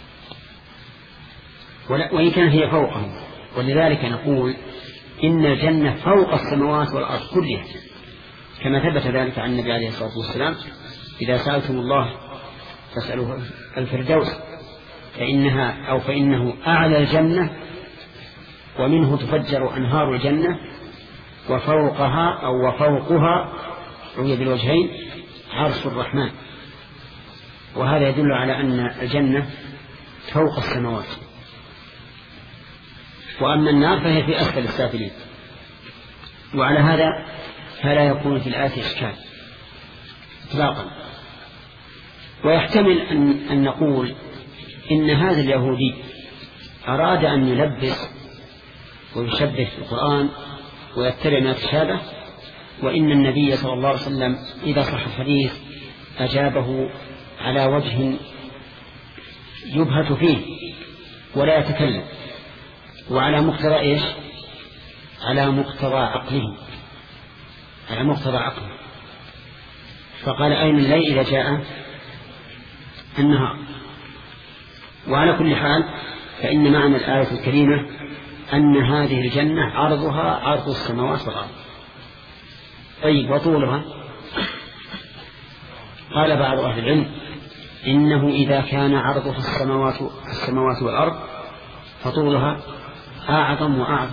E: وإن كان هي فوقه. ولذلك نقول إن الجنة فوق السماوات والأرض كلها، كما ثبت ذلك عن النبي عليه الصلاة والسلام: إذا سألتم الله فاسألوه الفردوس فإنها أو فإنه أعلى الجنة ومنه تفجر أنهار الجنة وفوقها أو وفوقها روي بالوجهين عرش الرحمن. وهذا يدل على أن الجنة فوق السماوات، وأما النار فهي في أسفل السافلين. وعلى هذا فلا يكون في الآية إشكال إطلاقا. ويحتمل أن, أن نقول إن هذا اليهودي أراد أن يلبس ويشبه في القرآن ويتبع ما تشابه، وإن النبي صلى الله عليه وسلم إذا صح الحديث أجابه على وجه يبهت فيه ولا يتكلم، وعلى مقتضى إيش؟ على مقتضى عقله على مقتضى عقله فقال: أين الليل إذا جاء النهار؟ وعلى كل حال فإن معنى الآية الكريمة أن هذه الجنة عرضها عرض السماوات والأرض. طيب، وطولها؟ قال بعض أهل العلم إنه إذا كان عرضها السماوات, السماوات والأرض فطولها أعظم وأعظم،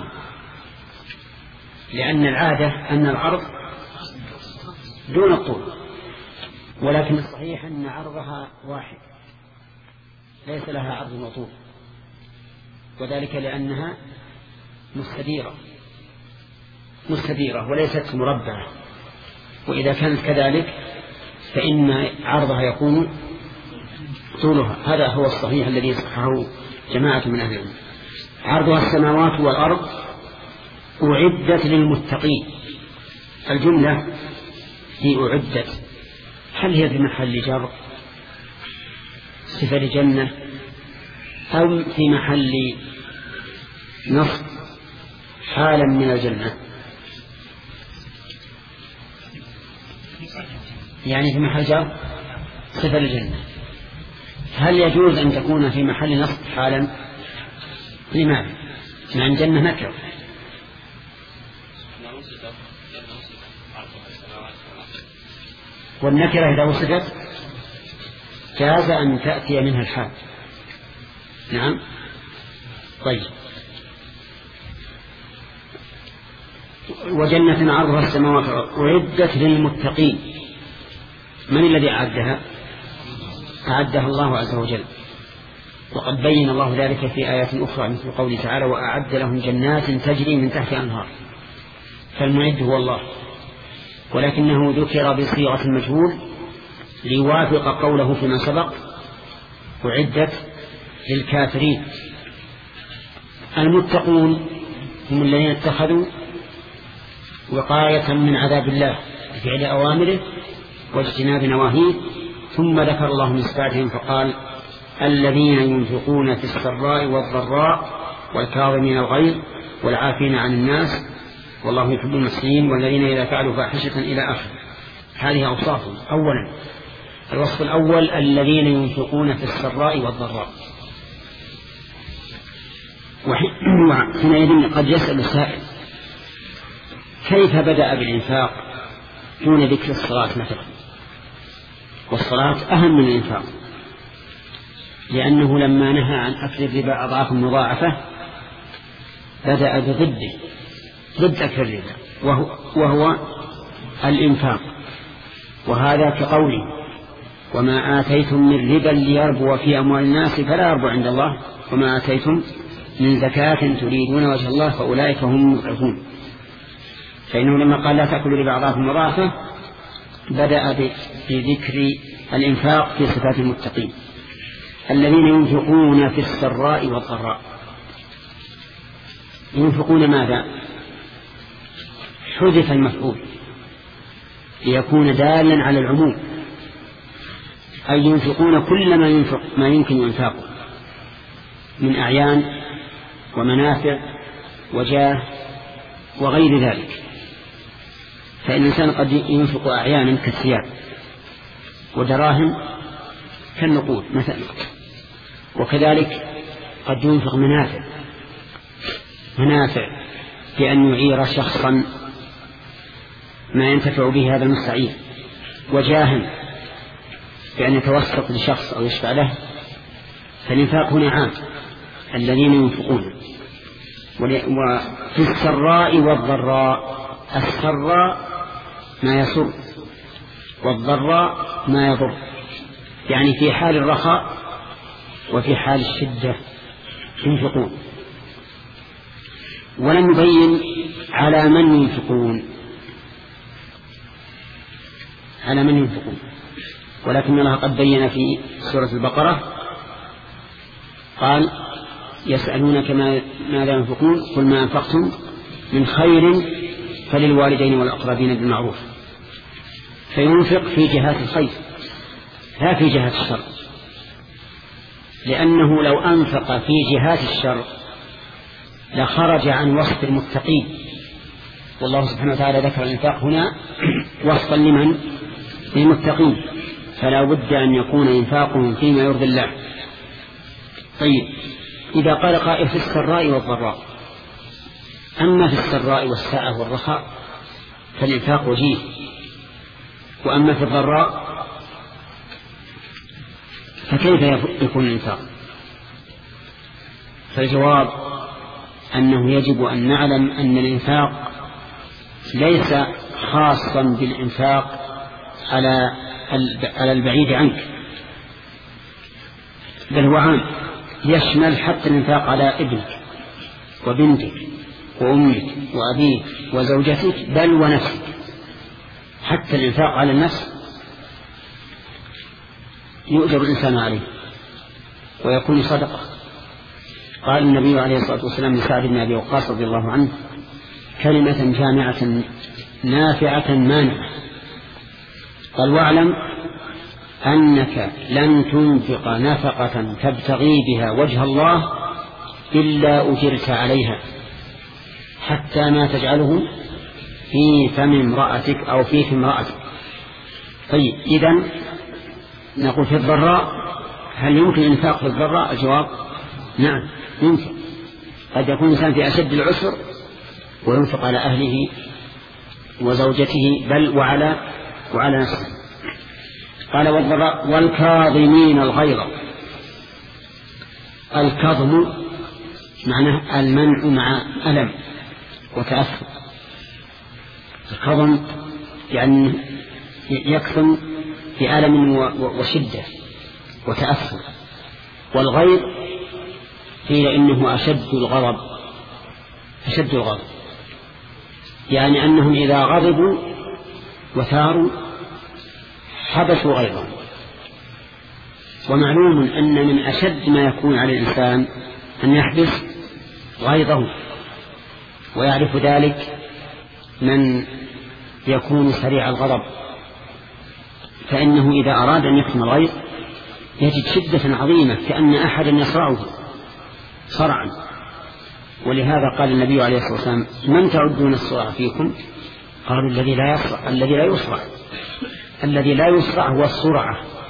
E: لأن العادة أن العرض دون الطول، ولكن الصحيح أن عرضها واحد ليس لها عرض وطول، وذلك لأنها مستديرة مستديرة وليست مربعة، وإذا كانت كذلك فإن عرضها يكون طولها. هذا هو الصحيح الذي صححه جماعة من أهل العلم. عرضها السماوات والأرض أعدت للمتقين. الجملة هي أعدت، هل هي في محل جر صفة لجنة أو في محل نصب حالا من الجنة؟ يعني في محل جر صفة لجنة. هل يجوز أن تكون في محل نصب حالا؟ لماذا؟ مع أن جنة نكرة. والنكرة إذا وصفت جاز أن تأتي منها الحال. نعم. طيب، وجنة عرضها السماوات أعدت للمتقين. من الذي أعدها؟ أعدها الله عز وجل، وقد بين الله ذلك في آيات أخرى مثل قوله تعالى: وأعد لهم جنات تجري من تحت أنهار. فالمعد هو الله، ولكنه ذكر بصيغة المجهول ليوافق قوله فيما سبق: أعدت للكافرين. المتقون هم الذين اتخذوا وقاية من عذاب الله بفعل أوامره واجتناب نواهيه. ثم ذكر الله من صفاتهم فقال: الذين ينفقون في السراء والضراء والكاظمين الغيظ والعافين عن الناس والله يحب المحسنين والذين إذا فعلوا فاحشة إلى آخره. هذه أوصافهم. أولا الوصف الأول الذين ينفقون في السراء والضراء. وحينئذ قد يسأل السائل كيف بدأ بالإنفاق دون ذكر الصلاة مثلا؟ والصلاة أهم من الإنفاق، لأنه لما نهى عن أكل الربا أضعاف مضاعفة بدأ بضده، ضد أكل الربا وهو, وهو الإنفاق. وهذا كقوله وما آتيتم من ربا ليربو في أموال الناس فلا يربو عند الله وما آتيتم من زكاة تريدون وجه الله فأولئك هم المضعفون. فإنه لما قال لا تأكلوا ربا أضعاف مضاعفة بدأ بذكر الإنفاق في صفات المتقين الذين ينفقون في السراء والضراء. ينفقون ماذا؟ حذف المفعول ليكون دالا على العموم، أي ينفقون كل ما ينفق ما يمكن إنفاقه من أعيان ومنافع وجاه وغير ذلك. فإن الإنسان قد ينفق أعيانا كالثياب ودراهم كالنقود مثلا، وكذلك قد ينفق منافع منافع بأن يعير شخصا ما ينتفع به هذا المستعير، وجاها بأن يتوسط لشخص أو يشفع له. فالإنفاق هنا عام الذين ينفقون. وفي السراء والضراء، السراء ما يسر والضراء ما يضر، يعني في حال الرخاء وفي حال الشدة ينفقون. ولم يبين على من ينفقون على من ينفقون ولكن الله قد بين في سورة البقرة قال يسألونك ماذا ينفقون قل ما أنفقتم من خير فللوالدين والأقربين بالمعروف. فينفق في جهات الخير لا في جهات الشر، لأنه لو أنفق في جهات الشر لخرج عن وصف المتقين، والله سبحانه وتعالى ذكر الإنفاق هنا وصفا لمن؟ للمتقين، فلا بد أن يكون إنفاقهم فيما يرضي الله. طيب، إذا قال قائل في السراء والضراء، أما في السراء والسعة والرخاء فالإنفاق وجيه، وأما في الضراء فكيف يكون الإنفاق؟ فالجواب أنه يجب أن نعلم أن الإنفاق ليس خاصا بالإنفاق على على البعيد عنك، بل هو عام يشمل حتى الإنفاق على ابنك وبنتك وأمك وأبيك وزوجتك بل ونفسك. حتى الإنفاق على النفس يؤجر الإنسان عليه ويكون صدقة. قال النبي عليه الصلاة والسلام لسعد بن أبي وقاص رضي الله عنه كلمة جامعة نافعة مانعة، قال واعلم أنك لن تنفق نفقة تبتغي بها وجه الله إلا أجرت عليها حتى ما تجعله في فم امرأتك أو في فم امرأتك. طيب، إذن نقول في الضراء هل يمكن الإنفاق في الضراء؟ الجواب نعم يمكن. قد يكون الإنسان في أشد العسر وينفق على أهله وزوجته بل وعلى وعلى نفسه. قال والضراء والكاظمين الغيظ. الكظم معناه المنع مع ألم وتأثر. الكظم يعني يكظم بألم وشدة وتأثر. والغيظ قيل إنه أشد الغضب أشد الغضب يعني أنهم إذا غضبوا وثاروا حبسوا غيظهم. ومعلوم أن من أشد ما يكون على الإنسان أن يحبس غيظه، ويعرف ذلك من يكون سريع الغضب، فإنه إذا أراد أن يكتم الغيظ يجد شدة عظيمة كأن أحدا يصرعه صرعا. ولهذا قال النبي عليه الصلاة والسلام من تعدون الصرع فيكم؟ قالوا الذي لا يصرع الذي لا يصرع الذي لا يصرع هو الصرعة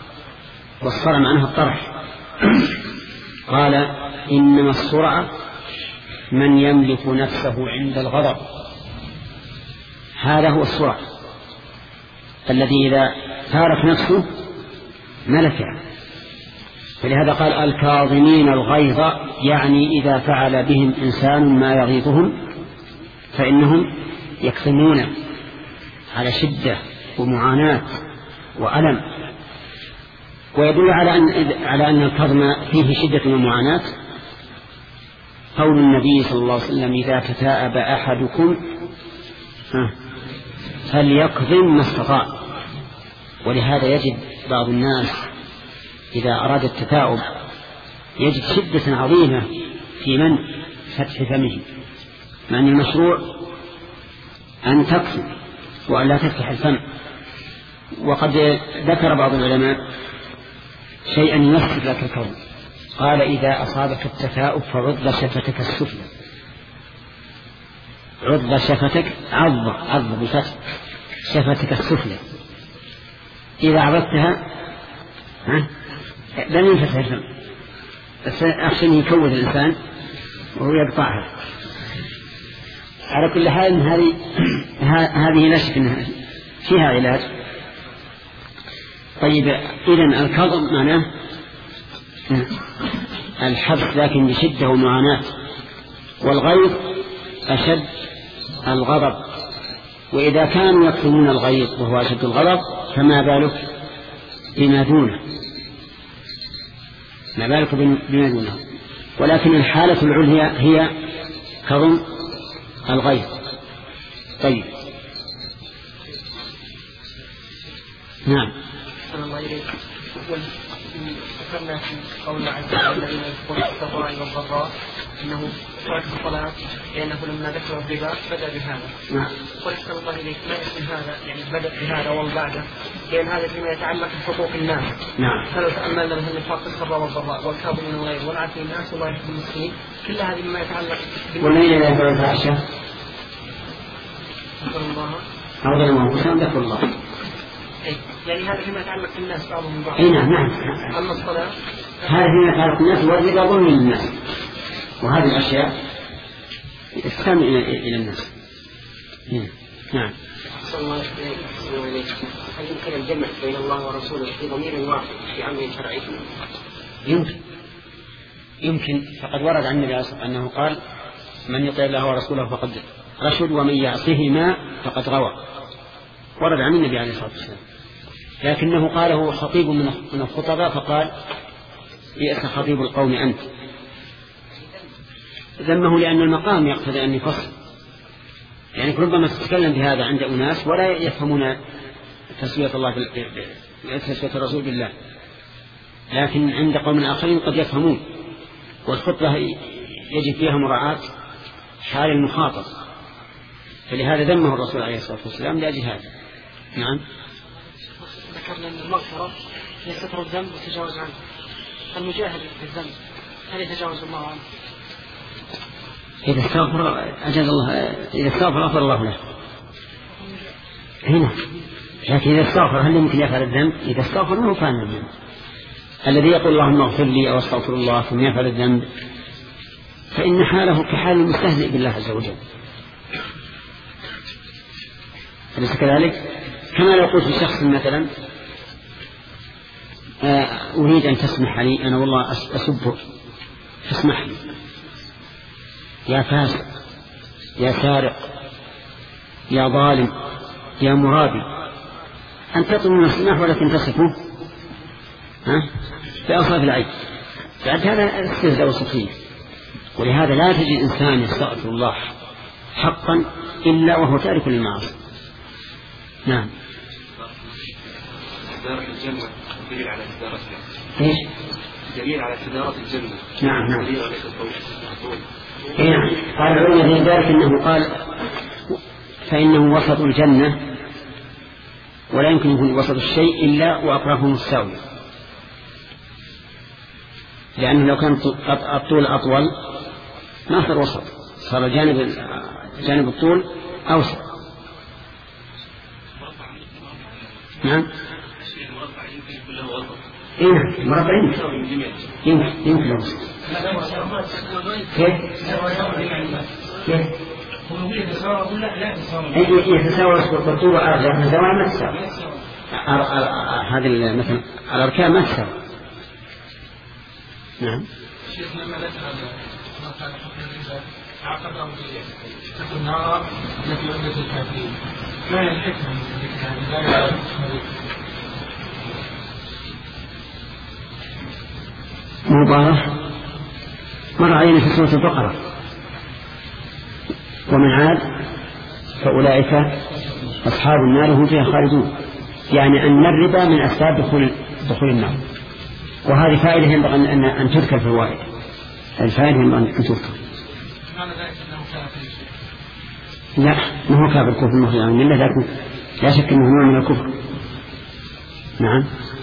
E: والصرع معناها الطرح. قال إنما السرعة من يملك نفسه عند الغضب، هذا هو السرعة الذي إذا تارك نفسه ملكها. فلهذا قال الكاظمين الغيظ، يعني إذا فعل بهم إنسان ما يغيظهم فإنهم يكظمون على شدة ومعاناة وألم. ويدل على أن على أن الكظم فيه شدة ومعاناة قول النبي صلى الله عليه وسلم إذا تثاءب أحدكم فليكظم ما استطاع. ولهذا يجد بعض الناس إذا أراد التثاؤب يجد شدة عظيمة في من فتح فمه، مع أن المشروع أن تكظم وأن لا تفتح الفم. وقد ذكر بعض العلماء شيئا يمثل لك الكون، قال إذا أصابك التثاؤب فعض شفتك السفلى، عض شفتك، عض عض بفتح شفتك السفلى، إذا عضتها لن ينفتح الفم، بس أحسن يكوّد الإنسان وهو يقطعها. على كل حال هذه هذه لا شك أنها فيها علاج. طيب إذن الكظم معناه الحبس لكن بشدة ومعاناة، والغيظ أشد الغضب. وإذا كانوا يكظمون الغيظ وهو أشد الغضب فما بالك بما دونه، ما بالك بما دونه. ولكن الحالة العليا هي كظم الغيظ. طيب نعم.
F: الله إليك. ذكرنا في قول عز وجل الذين يذكرون الضراء والضراء انه ترك الصلاه لانه لما ذكر الربا بدا بهذا.
E: نعم.
F: ولكن الله اليك ما اسم هذا يعني بدا بهذا وبعده، لان هذا فيما يتعلق بحقوق الناس.
E: نعم.
F: فلو تاملنا مثلا نفاق الضراء والضراء والكاظمين الغيظ والعافين الناس والله يحب المسكين، كل هذه مما يتعلق
E: والذين لا يفعلون الفاحشه
F: الله
E: او ظلموا انفسهم ذكروا الله.
F: يعني هذا فيما يتعلق بالناس بعضهم بعض.
E: اي نعم نعم.
F: اما الصلاه
E: هذا فيما يتعلق بالناس والربا ظلم للناس، وهذه الاشياء تستمع الى الناس. نعم.
F: صلى الله عليه وسلم. هل يمكن الجمع بين الله ورسوله في ضمير واحد في امر شرعي؟
E: يمكن يمكن فقد ورد عن النبي صلى الله عليه وسلم انه قال من يطع الله ورسوله فقد رشد ومن يعصهما فقد غوى، ورد عن النبي عليه الصلاة والسلام. لكنه قاله خطيب من الخطباء فقال بئس خطيب القوم أنت، ذمه لأن المقام يقتضي أن يفصل. يعني ربما تتكلم بهذا عند أناس ولا يفهمون تسوية الله تسوية الرسول بالله، لكن عند قوم آخرين قد يفهمون، والخطبة يجب فيها مراعاة حال المخاطب، فلهذا ذمه الرسول عليه الصلاة والسلام لأجل هذا. نعم.
F: ذكرنا أن المغفرة هي ستر الذنب والتجاوز عنه، المجاهد بالذنب هل يتجاوز الله عنه؟
E: إذا استغفر أجاز الله، إذا استغفر غفر الله له هنا. لكن إذا استغفر هل يمكن يفعل الذنب؟ إذا استغفر ما هو فعل الذنب. الذي يقول اللهم اغفر لي أو استغفر الله ثم يفعل الذنب فإن حاله كحال المستهزئ بالله عز وجل. أليس كذلك؟ كما لو قلت لشخص مثلا أريد أن تسمح لي أنا والله أسبك، تسمح لي يا فاسق يا سارق يا ظالم يا مرابي، أن تطلب من السماح ولكن تصفه ها بأصاف العيب، بعد هذا استهزاء وسخرية. ولهذا لا تجد إنسان يستغفر الله حقا إلا وهو تارك للمعاصي. نعم.
C: استدارة الجنة دليل على استدارة
E: ايش؟
C: دليل على استدارة الجنة.
E: نعم نعم.
C: دليل على الطول.
E: اي نعم. قال العلماء في ذلك انه قال فإنه وسط الجنة ولا يمكن يكون وسط الشيء إلا وأطرافه مستوية، لأنه لو كان الطول أطول ما صار وسط، صار جانب جانب الطول أوسط. نعم.
A: إيه مربع يمكن يمكن يمكن لو كيف كيف يتساوى بالطول والعرض لكن الزوايا ما تساوي. هذه مثلا الأركان ما تساوي. نعم.
G: شيخنا ما ذكر ما كان حكم الإنسان عقد أمرية تكون نار التي عدت الكافرين ما هي الحكمة من ذكر هذه؟
A: مباراه مر علينا في سورة البقرة ومن عاد فأولئك أصحاب النار هم فيها خالدون، يعني أن الربا من أسباب دخول دخول النار. وهذه فائدة ينبغي أن أن تذكر في الفوائد. الفائدة ينبغي أن تذكر. لا ما هو كافر كفر المخرج عن الملة، لكن لا شك أنه نوع من الكفر. نعم.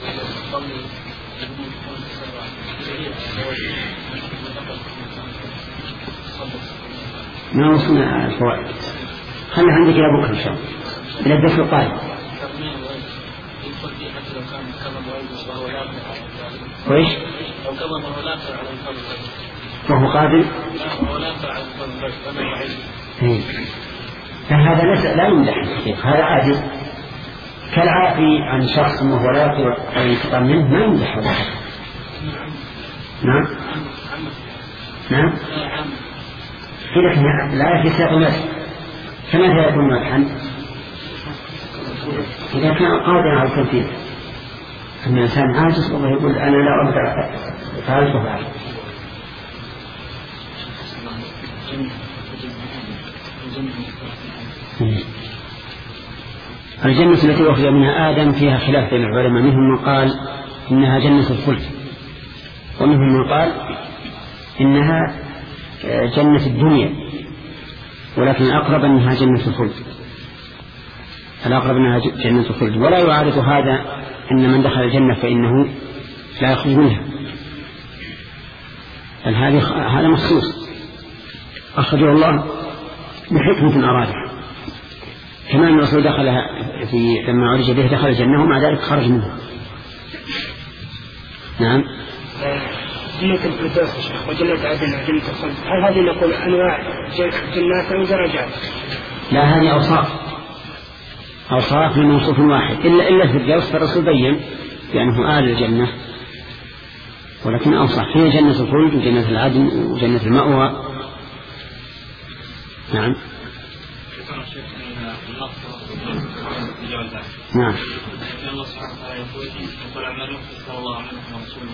A: ما وصلنا الفوائد، خلنا عندك إلى بكرة إن شاء الله إلى الدرس القادم. وإيش؟ وهو قادر. فهذا ليس لا يمدح الحقيقة، هذا عادي كالعافي عن شخص وهو لا ينتقم منه ما يمدح هذا. نعم نعم كذا لا في سياق المدح. فماذا يكون مدحا؟ إذا كان قادرا على التنفيذ. أن الإنسان عاجز والله يقول أنا لا أقدر أفعل فأفعل. الجنة التي أخرج منها آدم فيها خلاف بين العلماء، منهم من قال إنها جنة الخلد، ومنهم من قال إنها جنة الدنيا، ولكن الأقرب أنها جنة الخلد. الأقرب أنها جنة الخلد، ولا يعارض هذا أن من دخل الجنة فإنه لا يخرج منها، بل هذا مخصوص أخرجه الله بحكمة أرادها. كما أن الرسول دخل في لما عرج به دخل الجنة ومع ذلك خرج منها. نعم.
H: جنة الفردوس يا شيخ وجنة عدن وجنة الخلد، هل هذه نقول أنواع جنات أو درجات؟
A: لا هذه أوصاف أوصاف من موصوف واحد، إلا إلا الفردوس فالرسول بين بأنه آل الجنة، ولكن أوصاف هي جنة الخلد وجنة العدن وجنة المأوى. نعم. نعم.
C: الله سبحانه وتعالى يقول وقل اعملوا فسيرى الله عنكم ورسوله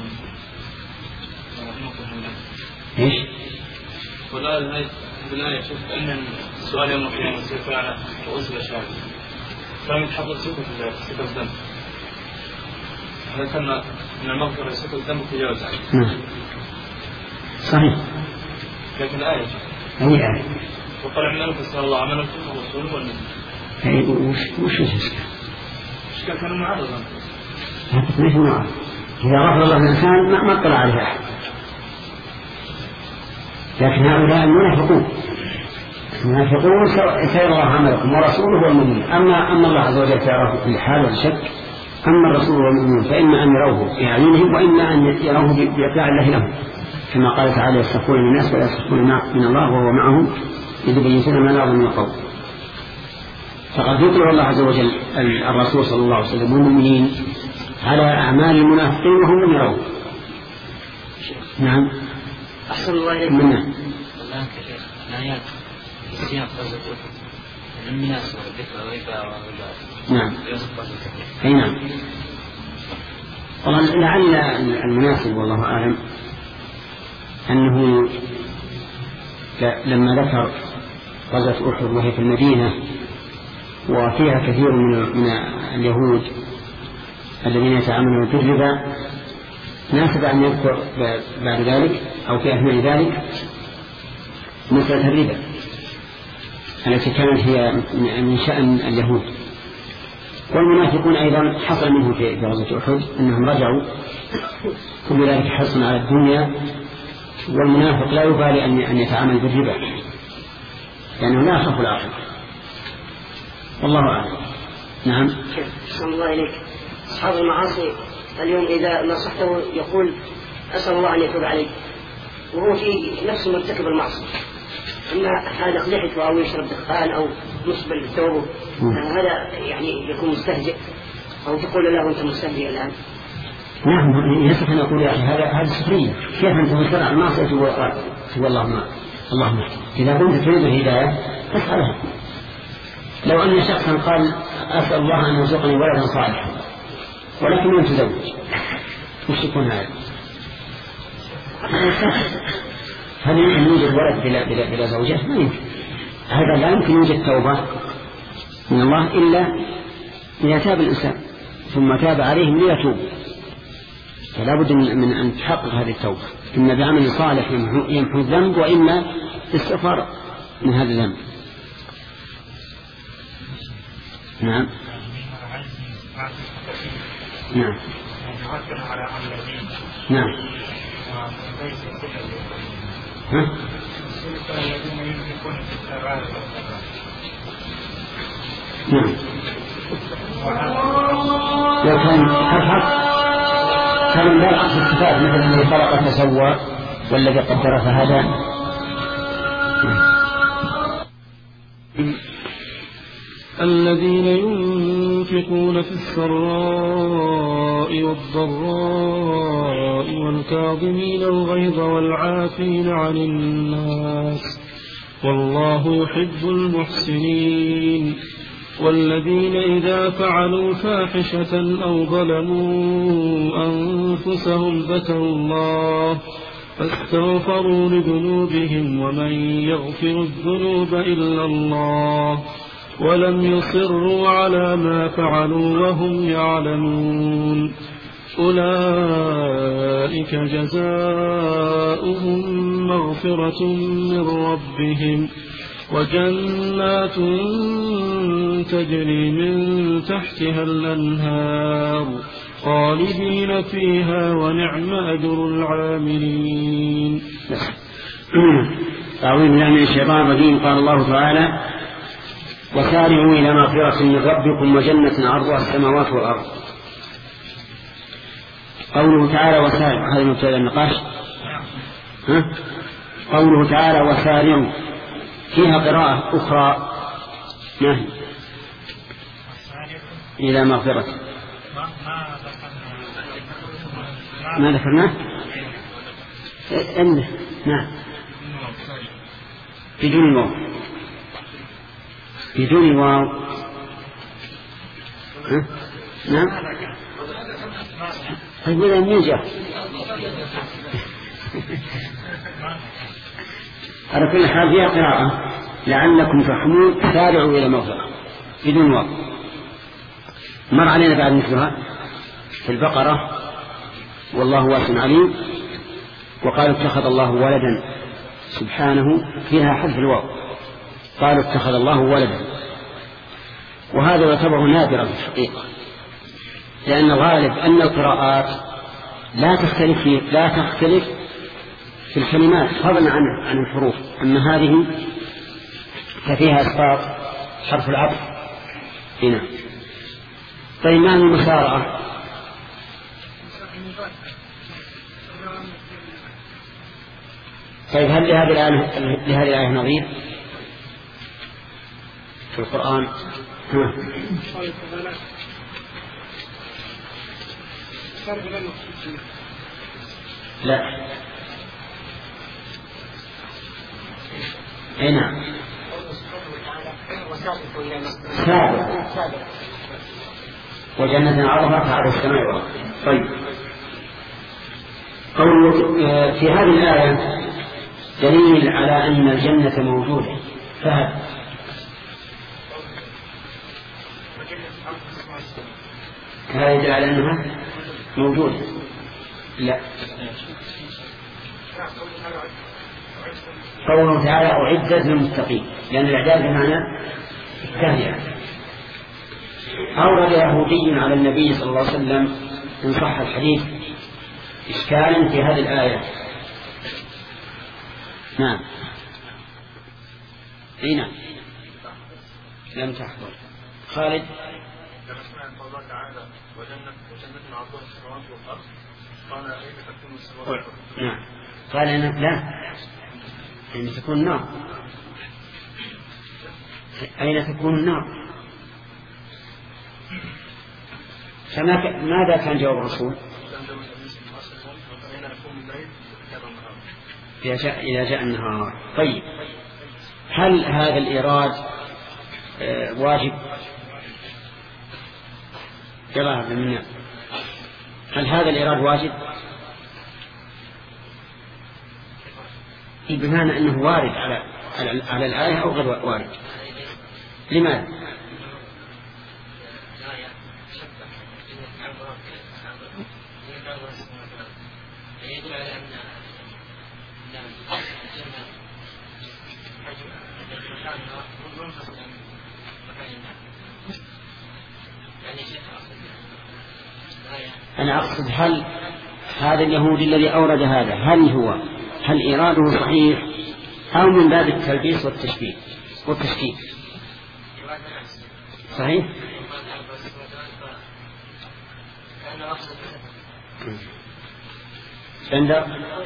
A: ايش؟
C: والآية بالآية شوف أن السؤال يوم القيامة سيكون على رؤوس الأشهاد، فهم يتحضر سكة سكة الذنب، هذا كان من المغفرة سكة الذنب تجاوز عنه.
A: نعم صحيح.
C: لكن الآية
A: أي آية؟
C: وقل اعملوا فسيرى الله عنكم ورسوله والنبي.
A: أي وش وش الإشكال؟
C: الإشكال كانوا معارضا.
A: هذا ليس معارض. إذا غفر الله الإنسان ما ما اطلع عليه أحد. لكن هؤلاء المنافقون المنافقون سيرى الله عملكم ورسوله والمؤمنين. أما أما الله عز وجل سيراه في كل حال ولا شك. أما الرسول والمؤمنون فإما أن يروه في أعينهم وإما أن يروه بإطلاع الله لهم، كما قال تعالى يستخفون من الناس ولا يستخفون من الله وهو معهم إذ يبيتون ما لا يرضى من القول. فقد يطلع الله عز وجل الرسول صلى الله عليه وسلم والمؤمنين على أعمال المنافقين وهم لم يروه. نعم.
H: أحسن الله إليك.
A: نعم.
I: الآن كشيخ الآيات سياق غزوة الناس والذكر والربا والربا.
A: نعم. أي نعم. طبعا لعل المناسب والله أعلم أنه لما ذكر غزوة أحد وهي في المدينة وفيها كثير من اليهود الذين يتعاملون بالربا، ناسب أن يذكر بعد ذلك أو في أثناء ذلك مسألة الربا التي كانت هي من شأن اليهود. والمنافقون أيضا حصل منهم في غزوة أحد أنهم رجعوا، كل ذلك حرصا على الدنيا، والمنافق لا يبالي أن يتعامل بالربا لأنه لا يخاف الآخرة. والله أعلم. نعم.
H: أحسن الله إليك. أصحاب المعاصي اليوم إذا نصحته يقول أسأل الله أن يتوب علي وهو في نفسه مرتكب المعصية، أما هذا لحيته أو يشرب دخان أو يسبل ثوبه هذا يعني يكون مستهزئ، أو تقول له أنت مستهزئ الآن.
E: نعم يصح أن أقول يا أخي هذا هذا سخرية، كيف أنت مستمع المعصية تقول اللهم اللهم إذا كنت تريد الهداية فاسألها. لو أن شخصا قال أسأل الله أن يرزقني ولدا صالحا ولكن لم تزوج، وش يكون هذا؟ هل يمكن يوجد ولد بلا, بلا, بلا زوجة؟ ما يمكن. هذا لا يمكن يوجد توبة من الله إلا إذا تاب الإنسان ثم تاب عليهم ليتوب، فلا بد من أن تحقق هذه التوبة، إما بعمل صالح يمحو الذنب وإما استغفار من هذا الذنب. نعم نعم نعم ها؟ نعم لو كان حرحق كان لا يعرف الصفات مثل الذي خلق فسوى والذي قدر فهدى.
J: الذين ينفقون في السراء والضراء والكاظمين الغيظ والعافين عن الناس والله يحب المحسنين. والذين إذا فعلوا فاحشة أو ظلموا أنفسهم ذكروا الله فاستغفروا لذنوبهم ومن يغفر الذنوب إلا الله ولم يصروا على ما فعلوا وهم يعلمون أولئك جزاؤهم مغفرة من ربهم وجنات تجري من تحتها الأنهار خالدين فيها ونعم أجر العاملين.
E: أعوذ بالله من الشيطان الرجيم. قال الله تعالى وسارعوا إلى مغفرة من ربكم وجنة عرضها السماوات والأرض. قوله تعالى وسارعوا هذا مبتدأ النقاش. ها؟ قوله تعالى وسارعوا فيها قراءة أخرى ما هي إلى مغفرة ما ذكرناه إنه نعم بدون واو بدون واو نعم أقول أن يوجد على كل حال فيها قراءة لعلكم تفهمون سارعوا إلى مغفرة بدون واو. مر علينا بعد مثلها في البقرة والله واسع عليم وقالوا اتخذ الله ولدا سبحانه فيها حذف الواو قالوا اتخذ الله ولدا، وهذا يعتبر نادرا في الحقيقة لأن الغالب أن القراءات لا تختلف لا تختلف في الكلمات فضلا عن عن الحروف، أما هذه ففيها إسقاط حرف العطف هنا. طيب ما المسارعة؟ طيب هل لهذه الآية لهذه الآية نظير في القرآن؟ ها. لا اي نعم سابق وجنة عرضها كعرض السماء والأرض. طيب قوله في هذه الآية دليل على أن الجنة موجودة فهل هذا يدل على أنها موجودة؟ لا. قوله تعالى أعدت للمتقين لأن الإعداد بمعنى التهيئة. أورد يهودي على النبي صلى الله عليه وسلم إن صح الحديث إشكالا في هذه الآية. نعم أي نعم لم تحضر. خالد
C: لما سمعت الله تعالى وجنة وجنة عرضها السماوات والأرض قال أين تكون السماوات والأرض؟
E: نعم قال أنا لا أين تكون النار أين تكون النار فما ك... ماذا كان جواب الرسول إذا جاء, إذا جاء النهار. طيب هل هذا الإيراد آه واجب جواب منا هل هذا الإيراد واجب بمعنى أنه وارد على على, على الآية أو غير وارد؟ لماذا؟
I: يدل على أن
E: أنا أقصد هل هذا اليهودي الذي أورد هذا هل هو هل إراده صحيح أو من باب التلبيس والتشبيه والتشكيك؟ صحيح؟ بندر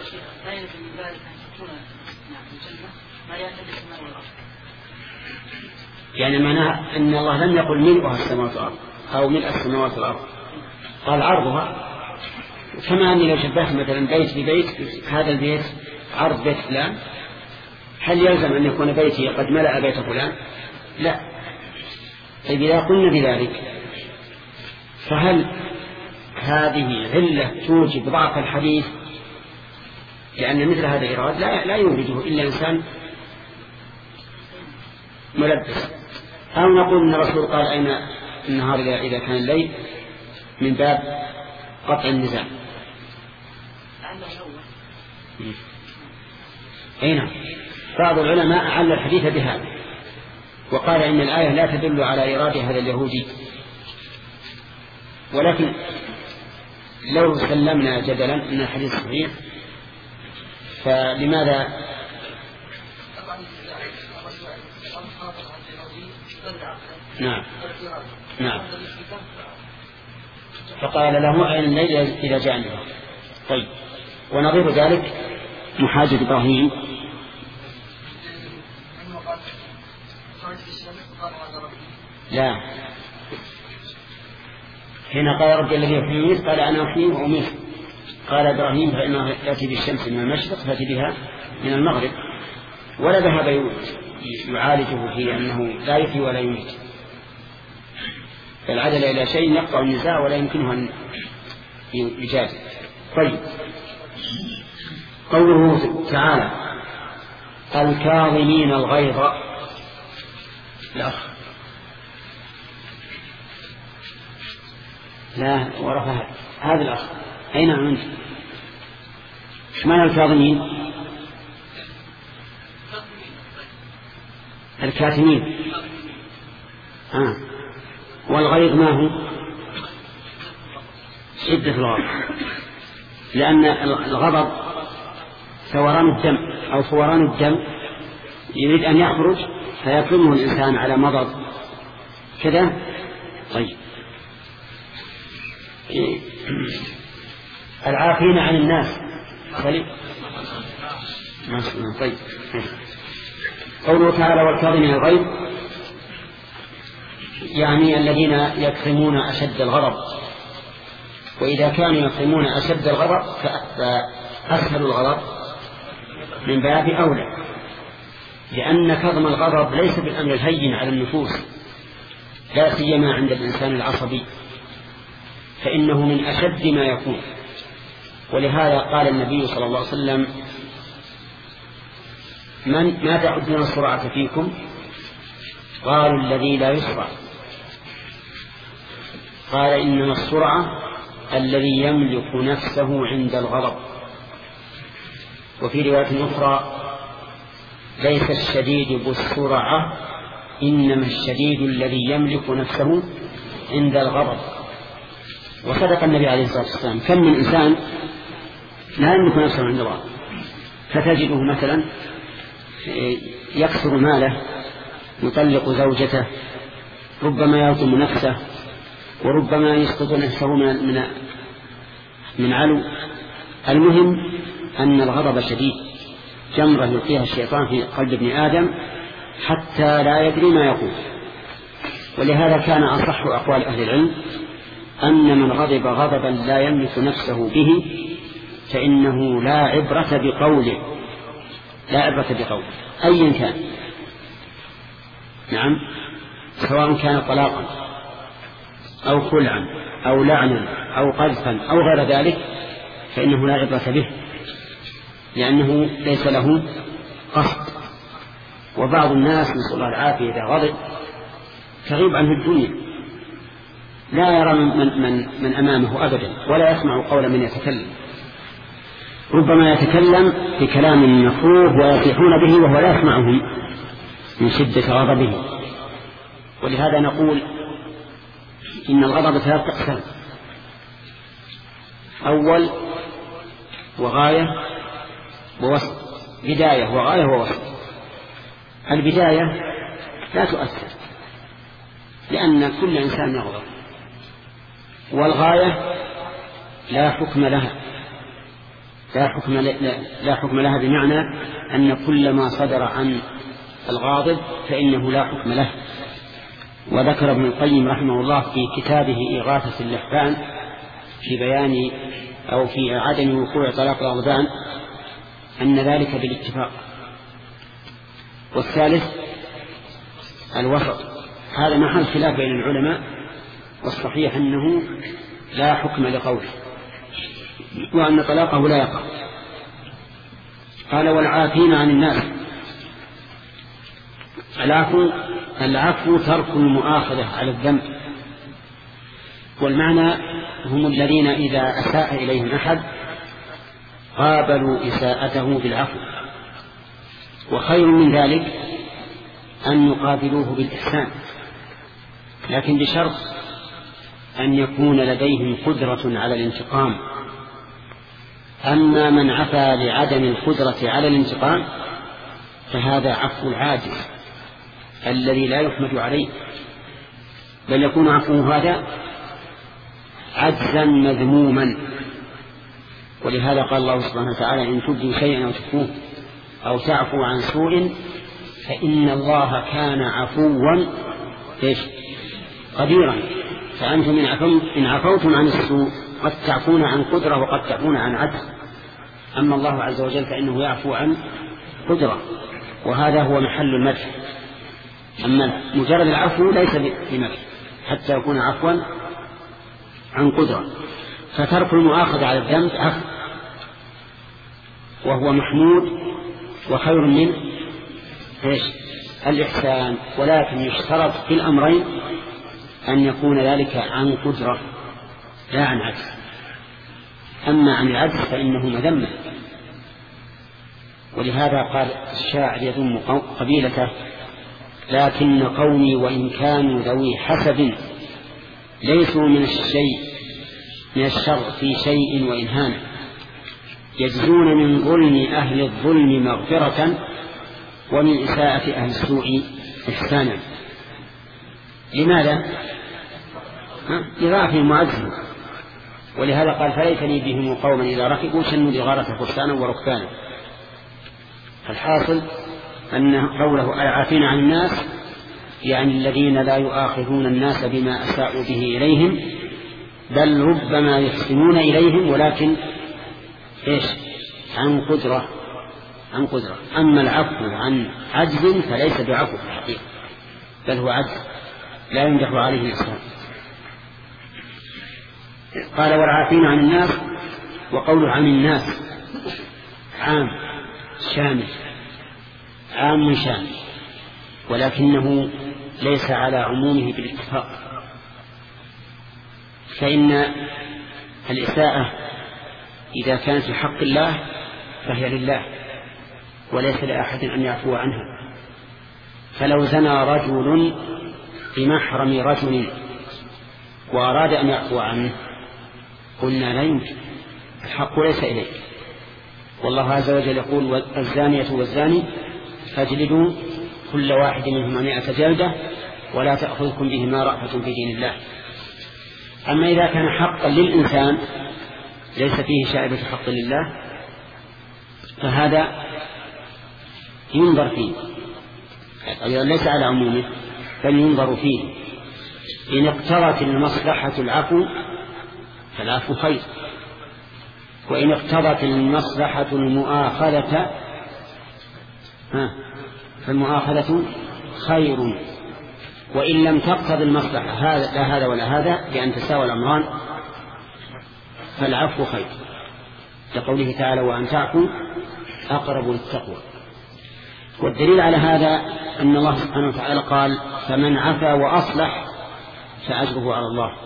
E: يعني معناها أن الله لم يقل ملؤها السماوات والأرض أو ملء السماوات والأرض قال عرضها. كما أني لو شبهت مثلا بيت ببيت هذا البيت عرض بيت فلان هل يلزم أن يكون بيتي قد ملأ بيت فلان؟ لا. طيب إذا قلنا بذلك فهل هذه علة توجب ضعف الحديث لأن مثل هذا الإيراد لا, لا يوجده إلا إنسان ملبس، أو نقول أن الرسول قال أين النهار إذا كان الليل من باب قطع النزاع. أين بعض العلماء أعل الحديث بهذا وقال إن الآية لا تدل على إيراد هذا اليهودي، ولكن لو سلمنا جدلا أن الحديث صحيح فلماذا نعم نعم فقال له أين الليل إذا جاء النهار. طيب ونظير ذلك محاجة إبراهيم لا حين قال ربي الذي يحيي قال أنا أحيي وأميت. قال إبراهيم فإنه يأتي بالشمس من المشرق فأتي بها من المغرب، ولا ذهب يعالجه في أنه لا يحيي ولا يميت، فالعدل إلى شيء يقطع النزاع ولا يمكنه أن يجازي. طيب قوله تعالى الكاظمين الغيظ الأخ لا ورفع هذا الأخ أين أنت؟ ما الكاظمين؟ الكاتمين. آه. والغيظ ما هو؟ شدة الغضب، لأن الغضب ثوران الدم أو فوران الدم يريد أن يخرج فيكلمه الإنسان على مضض كذا. طيب العافين عن الناس طيب طيب قوله تعالى والكاظمين الغيظ يعني الذين يكظمون أشد الغضب، وإذا كانوا يكظمون أشد الغضب فأسهل الغضب من باب أولى، لأن كظم الغضب ليس بالأمر الهين على النفوس لا سيما عند الإنسان العصبي، فإنه من أشد ما يكون. ولهذا قال النبي صلى الله عليه وسلم من ما تعدون السرعة فيكم؟ قالوا الذي لا يسرع. قال إنما السرعة الذي يملك نفسه عند الغضب. وفي رواية أخرى ليس الشديد بالسرعة إنما الشديد الذي يملك نفسه عند الغضب. وصدق النبي عليه الصلاة والسلام كم من إنسان لا يملك نفسه عند الغضب فتجده مثلا يكسر ماله، يطلق زوجته، ربما يظلم نفسه، وربما يسقط نفسه من من من علو. المهم أن الغضب شديد، جمرة يلقيها الشيطان في قلب ابن آدم حتى لا يدري ما يقول. ولهذا كان أصح أقوال أهل العلم أن من غضب غضبا لا يملك نفسه به فإنه لا عبرة بقوله، لا عبرة بقوله أيا كان، نعم، سواء كان طلاقا أو خلعا أو لعنا أو قذفا أو غير ذلك، فإنه لا عبرة به لأنه ليس له قصد. وبعض الناس نسأل الله العافية إذا غضب تغيب عنه الدنيا، لا يرى من, من, من أمامه أبدا ولا يسمع قول من يتكلم، ربما يتكلم بكلام مفروغ ويصيحون به وهو لا يسمعهم من شدة غضبه. ولهذا نقول إن الغضب ثلاث أقسام: أول وغاية ووسط، بداية وغاية ووسط. البداية لا تؤثر لأن كل إنسان يغضب، والغاية لا حكم لها، لا حكم, لا حكم لها بمعنى أن كل ما صدر عن الغاضب فإنه لا حكم له. وذكر ابن القيم رحمه الله في كتابه إغاثة اللحفان في بيان أو في عدم وقوع طلاق الغضبان أن ذلك بالاتفاق. والثالث الوسط، هذا محل خلاف بين العلماء، والصحيح أنه لا حكم لقوله وأن طلاقه لا يقع. قال والعافين عن الناس. العفو العفو ترك المؤاخذة على الذنب، والمعنى هم الذين إذا أساء إليهم أحد قابلوا إساءته بالعفو، وخير من ذلك أن يقابلوه بالإحسان، لكن بشرط أن يكون لديهم قدرة على الانتقام. أما من عفا لعدم القدرة على الانتقام فهذا عفو العاجز الذي لا يحمد عليه، بل يكون عفوه هذا عجزا مذموما. ولهذا قال الله سبحانه وتعالى إن تبدوا شيئا أو تخفوه أو تعفو عن سوء فإن الله كان عفوا قديرا. فأنتم إن عفوتم عن السوء قد تعفون عن قدرة وقد تعفون عن عجز، أما الله عز وجل فإنه يعفو عن قدرة، وهذا هو محل المدح. أما مجرد العفو ليس بمدح حتى يكون عفوا عن قدرة. فترك المؤاخذة على الذنب عفو، وهو محمود وخير من إيش؟ الإحسان. ولكن يشترط في الأمرين أن يكون ذلك عن قدرة لا عن عجز. أما عن العجز فإنه مذمة. ولهذا قال الشاعر يذم قبيلته: لكن قومي وإن كانوا ذوي حسب ليسوا من الشيء من الشر في شيء وإن هان، يجزون من ظلم أهل الظلم مغفرة ومن إساءة أهل السوء إحسانا. لماذا؟ لضعفهم وعجزهم. ولهذا قال فليتني بهم قوما إذا ركبوا شنوا لغارة فرسانا وركبانا. الحاصل أن قوله العافين عن الناس يعني الذين لا يؤاخذون الناس بما أساءوا به إليهم، بل ربما يحسنون إليهم ولكن إيش؟ عن قدرة عن قدرة. أما العفو عن عجز فليس بعفو في الحقيقة، بل هو عجز لا ينجح عليه الإسلام. قال والعافين عن الناس، وقوله عن الناس عام شامل، عام شامل، ولكنه ليس على عمومه بالاتفاق. فإن الإساءة إذا كانت في حق الله فهي لله وليس لأحد أن يعفو عنها. فلو زنى رجل بمحرم رجل وأراد أن يعفو عنه قلنا لا يمكن، الحق ليس إليك. والله عز وجل يقول الزانية والزاني فاجلدوا كل واحد منهما مائة جلدة ولا تأخذكم بهما رأفة في دين الله. أما إذا كان حقا للإنسان ليس فيه شائبة حق لله فهذا ينظر فيه، ليس على عمومه بل ينظر فيه. إن اقتضت المصلحة العفو فالعفو خير، وإن اقتضت المصلحة المؤاخذة فالمؤاخذة خير، وإن لم تقتض المصلحة هذا لا هذا ولا هذا بأن تساوى الأمران فالعفو خير، لقوله تعالى وأن تعفوا أقرب للتقوى. والدليل على هذا أن الله سبحانه وتعالى قال فمن عفا وأصلح فأجره على الله.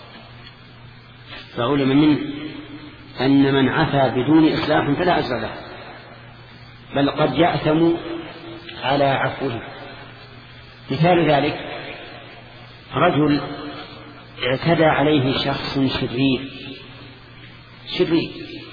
E: فعلم منه أن من عفا بدون إصلاح فلا أجر له، بل قد يأثم على عفوه. مثال ذلك رجل اعتدى عليه شخص شرير شرير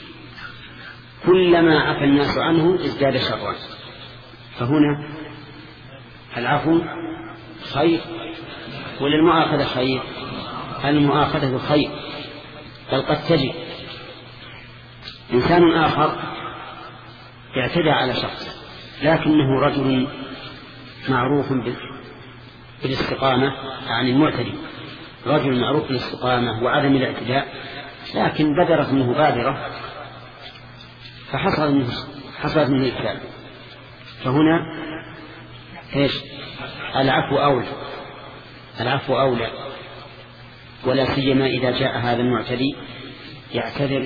E: كلما عفى الناس عنه ازداد شرا، فهنا العفو خير وللمؤاخذة خير؟ المؤاخذة خير، بل قد تجد إنسان آخر اعتدى على شخص لكنه رجل معروف بالاستقامة عن المعتدي، رجل معروف بالاستقامة وعدم الاعتداء، لكن بدرت منه بادرة فحصل منه حصلت منه الإكلام، فهنا إيش؟ العفو أولى، العفو أولى، ولا سيما إذا جاء هذا المعتدي يعتذر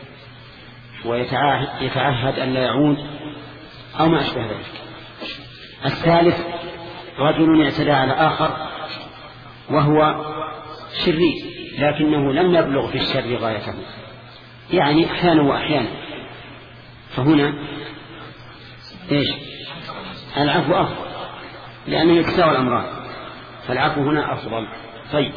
E: ويتعهد أن لا يعود أو ما أشبه ذلك. الثالث رجل اعتدى على آخر وهو شرير لكنه لم يبلغ في الشر غايته، يعني أحيانا وأحيانا، فهنا إيش؟ العفو أفضل لأنه يتساوى الأمران، فالعفو هنا أفضل. طيب،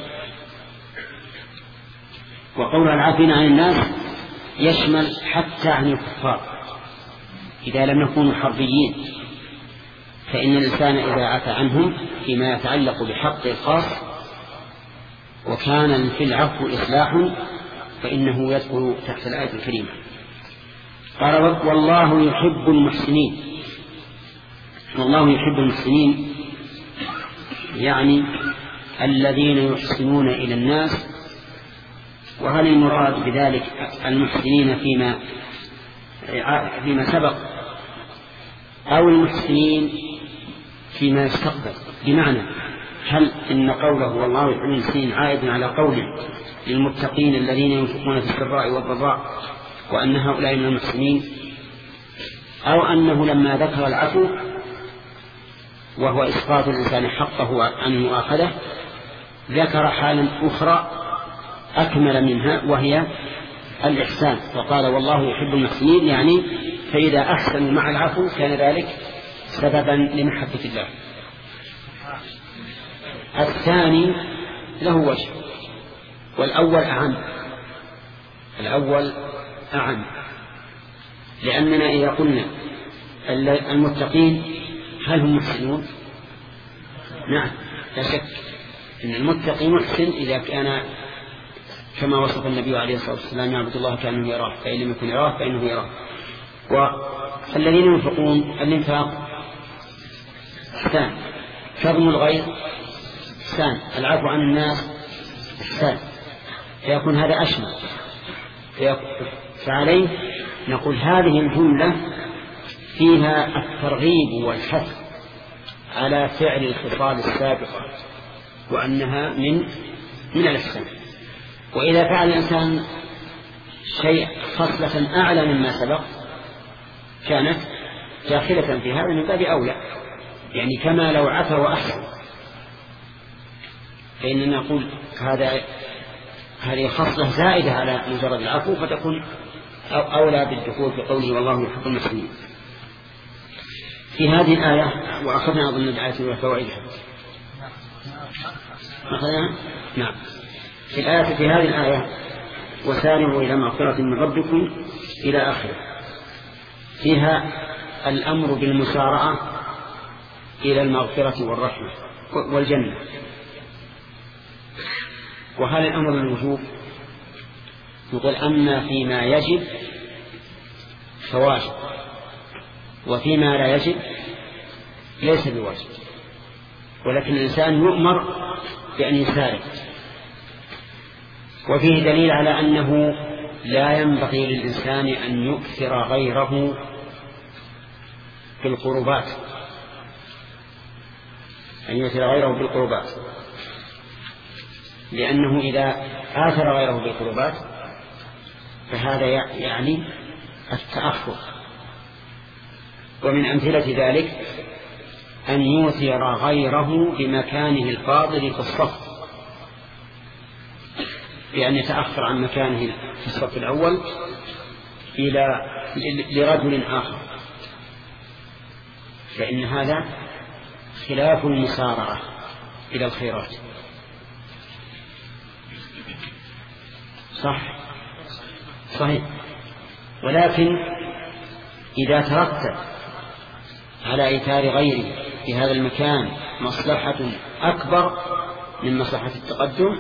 E: وقول العافين عن الناس يشمل حتى عن الكفار إذا لم يكونوا حربيين، فإن الإنسان إذا عفى عنهم فيما يتعلق بحق الخاص وكان في العفو إصلاح فإنه يدخل تحت الآية الكريمة. قال والله يحب المحسنين، والله يحب المحسنين يعني الذين يحسنون إلى الناس، وهل المراد بذلك المحسنين فيما فيما سبق أو المحسنين فيما يستقبل؟ بمعنى هل إن قوله والله يحب المحسنين عائد على قوله للمتقين الذين ينفقون في السراء والضراء وأن هؤلاء من المحسنين، أو أنه لما ذكر العفو وهو إسقاط الإنسان حقه عن المؤاخذة ذكر حالا أخرى أكمل منها وهي الإحسان، وقال والله يحب المحسنين، يعني فإذا أحسنوا مع العفو كان ذلك سببا لمحبة الله. الثاني له وجه والأول أعم، الأول أعم، لأننا إذا قلنا المتقين هل هم محسنون؟ نعم لا شك إن المتقي محسن إذا كان كما وصف النبي عليه الصلاة والسلام يعبد الله كأنه يراه، فإن لم يكن يراه فإنه يراه. والذين ينفقون الإنفاق إحسان، كظم الغيظ إحسان، العفو عن الناس إحسان، فيكون هذا أشمل. فعليه نقول هذه الجملة فيها الترغيب والحث على فعل الخصال السابقة وأنها من من الإحسان. وإذا فعل الإنسان شيء خصلة أعلى مما سبق كانت داخلة في هذا من باب أولى، يعني كما لو عفى وأحسن، فإننا نقول هذا هذه خصلة زائدة على مجرد العفو فتكون أولى بالدخول في قوله والله يحب المحسنين. في هذه الآية وأخذنا أظن الآية وفوائدها أخذنا نعم في الآية في هذه الآية وسارعوا إلى مغفرة من ربكم إلى آخره، فيها الأمر بالمسارعة إلى المغفرة والرحمة والجنة، وهل الأمر للوجوب؟ نقول أما فيما يجب فواجب، وفيما لا يجب ليس بواجب، ولكن الإنسان يؤمر بأن يسارع. وفيه دليل على أنه لا ينبغي للإنسان أن يؤثر غيره في القربات، أن يؤثر غيره في القربات، لأنه إذا آثر غيره بالقربات فهذا يعني التأخر. ومن أمثلة ذلك أن يؤثر غيره بمكانه الفاضل في الصف، بأن يتأخر عن مكانه في الصف الأول إلى لرجل آخر، فإن هذا خلاف المسارعة إلى الخيرات. صح صحيح. ولكن إذا ترتب على إيثار غيره في هذا المكان مصلحة أكبر من مصلحة التقدم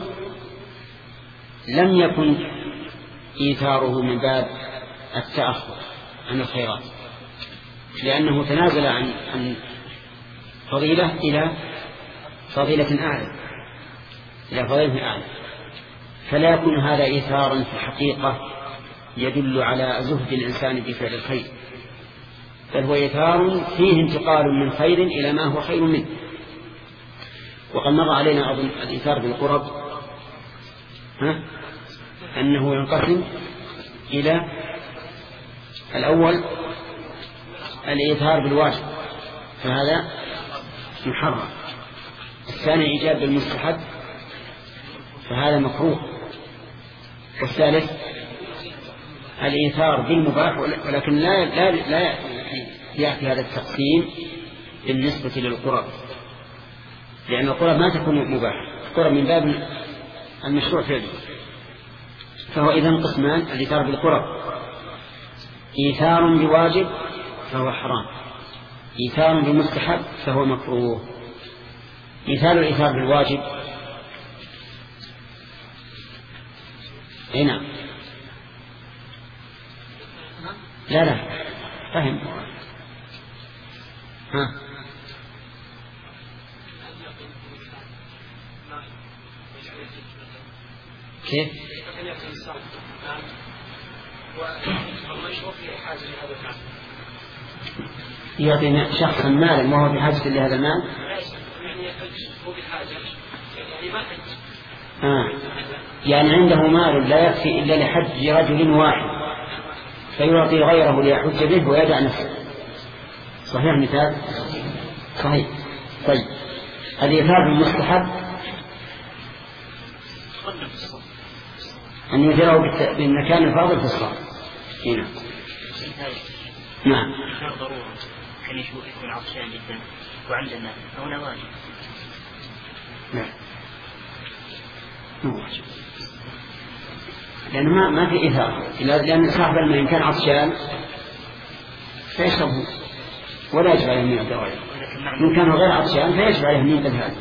E: لم يكن إيثاره من باب التأخر عن الخيرات، لأنه تنازل عن عن فضيلة إلى فضيلة أعلى إلى فضيلة أعلى، فلا يكون هذا إيثارا في الحقيقة يدل على زهد الإنسان بفعل الخير، بل هو إيثار فيه انتقال من خير إلى ما هو خير منه. وقد مر علينا أظن الإيثار بالقرب ها؟ أنه ينقسم إلى الأول الإيثار بالواجب فهذا محرم، الثاني إيجاب بالمستحب فهذا مكروه، والثالث الإيثار بالمباح، ولكن لا لا لا يأتي هذا التقسيم بالنسبة للقرب، لأن القرب ما تكون مباح، القرب من باب المشروع فعله. فهو إذن قسمان: الإيثار بالقرب إيثار بواجب فهو حرام، إيثار بمستحب فهو مكروه. مثال الإيثار بالواجب: هنا لا لا فهم ها كيف يعطي شخصا مالا وهو بحاجة لهذا المال آه. يعني عنده مال لا يكفي إلا لحج رجل واحد فيعطي غيره ليحج به ويدع نفسه. صحيح مثال؟ صحيح. طيب الإيثار بالمستحب أن يثيره بالمكان الفاضل في الصلاة. هنا نعم
K: ضرورة كان يكون عطشان جدا وعندنا هنا واجب.
E: نعم مو واجب لأنه ما ما في إيثار، لأن صاحب الماء إن كان عطشان فيشربه ولا يجب عليه من يعطي غيره، إن كان غير عطشان فيجب عليه من يعطي هذا.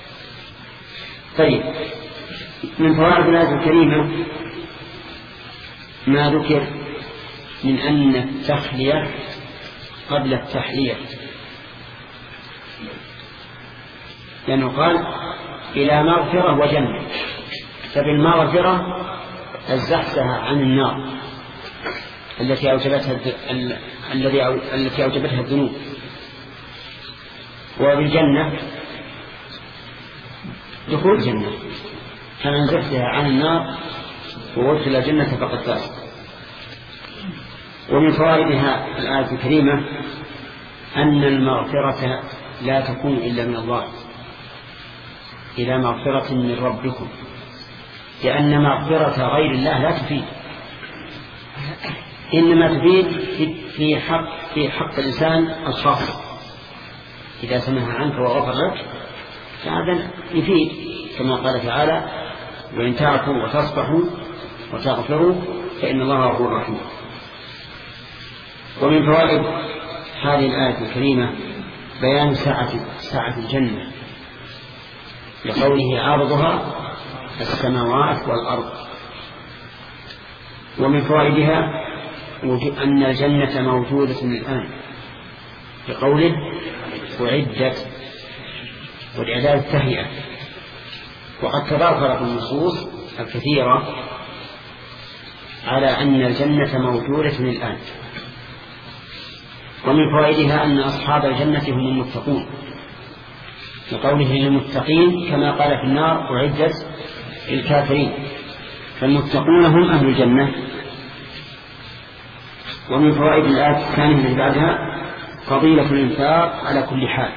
E: طيب من فوائد الآية الكريمة ما ذكر من أن التخلية قبل التحلية، لأنه قال إلى مغفرة وجنة، فبالمغفرة الزحزها عن النار التي أوجبتها الذي التي أوجبتها الذنوب، وبالجنة دخول الجنة، فمن زحزها عن النار ووصل الجنة فقد فاز. ومن فوائدها الآية الكريمة أن المغفرة لا تكون إلا من الله، إلى مغفرة من ربكم، لأن مغفرة غير الله لا تفيد، إنما تفيد في حق في حق الإنسان الخاص. إذا سمح عنك وغفر لك فهذا يفيد، كما قال تعالى: وإن تعفوا وتصفحوا وتغفروا فإن الله غفور رحيم. ومن فوائد هذه الآية الكريمة بيان سعة سعة الجنة، لقوله عرضها
A: السماوات والأرض. ومن فوائدها أن الجنة موجودة الآن بقوله أعدت، والإعداد التهيئة. وقد تضافرت النصوص الكثيرة على أن الجنة موجودة الآن. ومن فوائدها أن أصحاب الجنة هم المتقون، بقوله للمتقين كما قال في النار أعدت للكافرين، فالمتقون هم أهل الجنة. ومن فوائد الآية الثانية التي بعدها فضيلة الإنفاق على كل حال،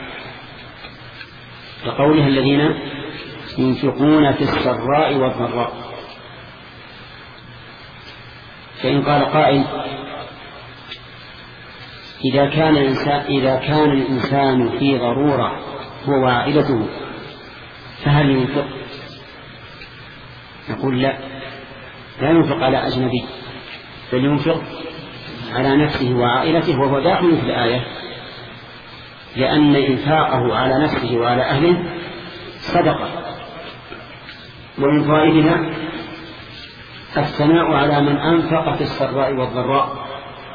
A: بقولها الذين ينفقون في السراء والضراء. فإن قال قائل إذا كان الإنسان, إذا كان الإنسان في ضرورة هو وعائلته فهل ينفق؟ نقول لا، لا ينفق على أجنبي، بل ينفق على نفسه وعائلته، وهو داخل في الآية، لأن إنفاقه على نفسه وعلى أهله صدقة. ومن فوائدها الثناء على من أنفق في السراء والضراء،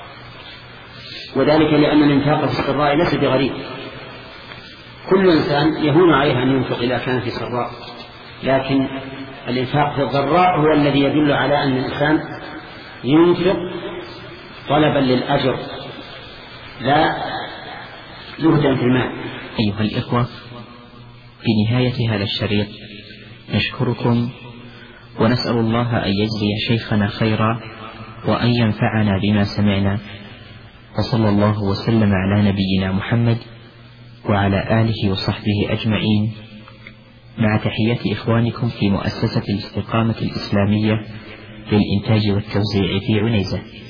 A: وذلك لأن الإنفاق في السراء ليس بغريب، كل إنسان يهون عليه أن ينفق إذا كان في سراء، لكن الإنفاق في الضراء هو الذي يدل على أن الإنسان ينفق طلبا للأجر لا يهدم في المال.
L: أيها الإخوة، في نهاية هذا الشريط نشكركم ونسأل الله أن يجزي شيخنا خيرا وأن ينفعنا بما سمعنا، وصلى الله وسلم على نبينا محمد وعلى آله وصحبه أجمعين، مع تحيات إخوانكم في مؤسسة الاستقامة الإسلامية للإنتاج والتوزيع في عنيزة.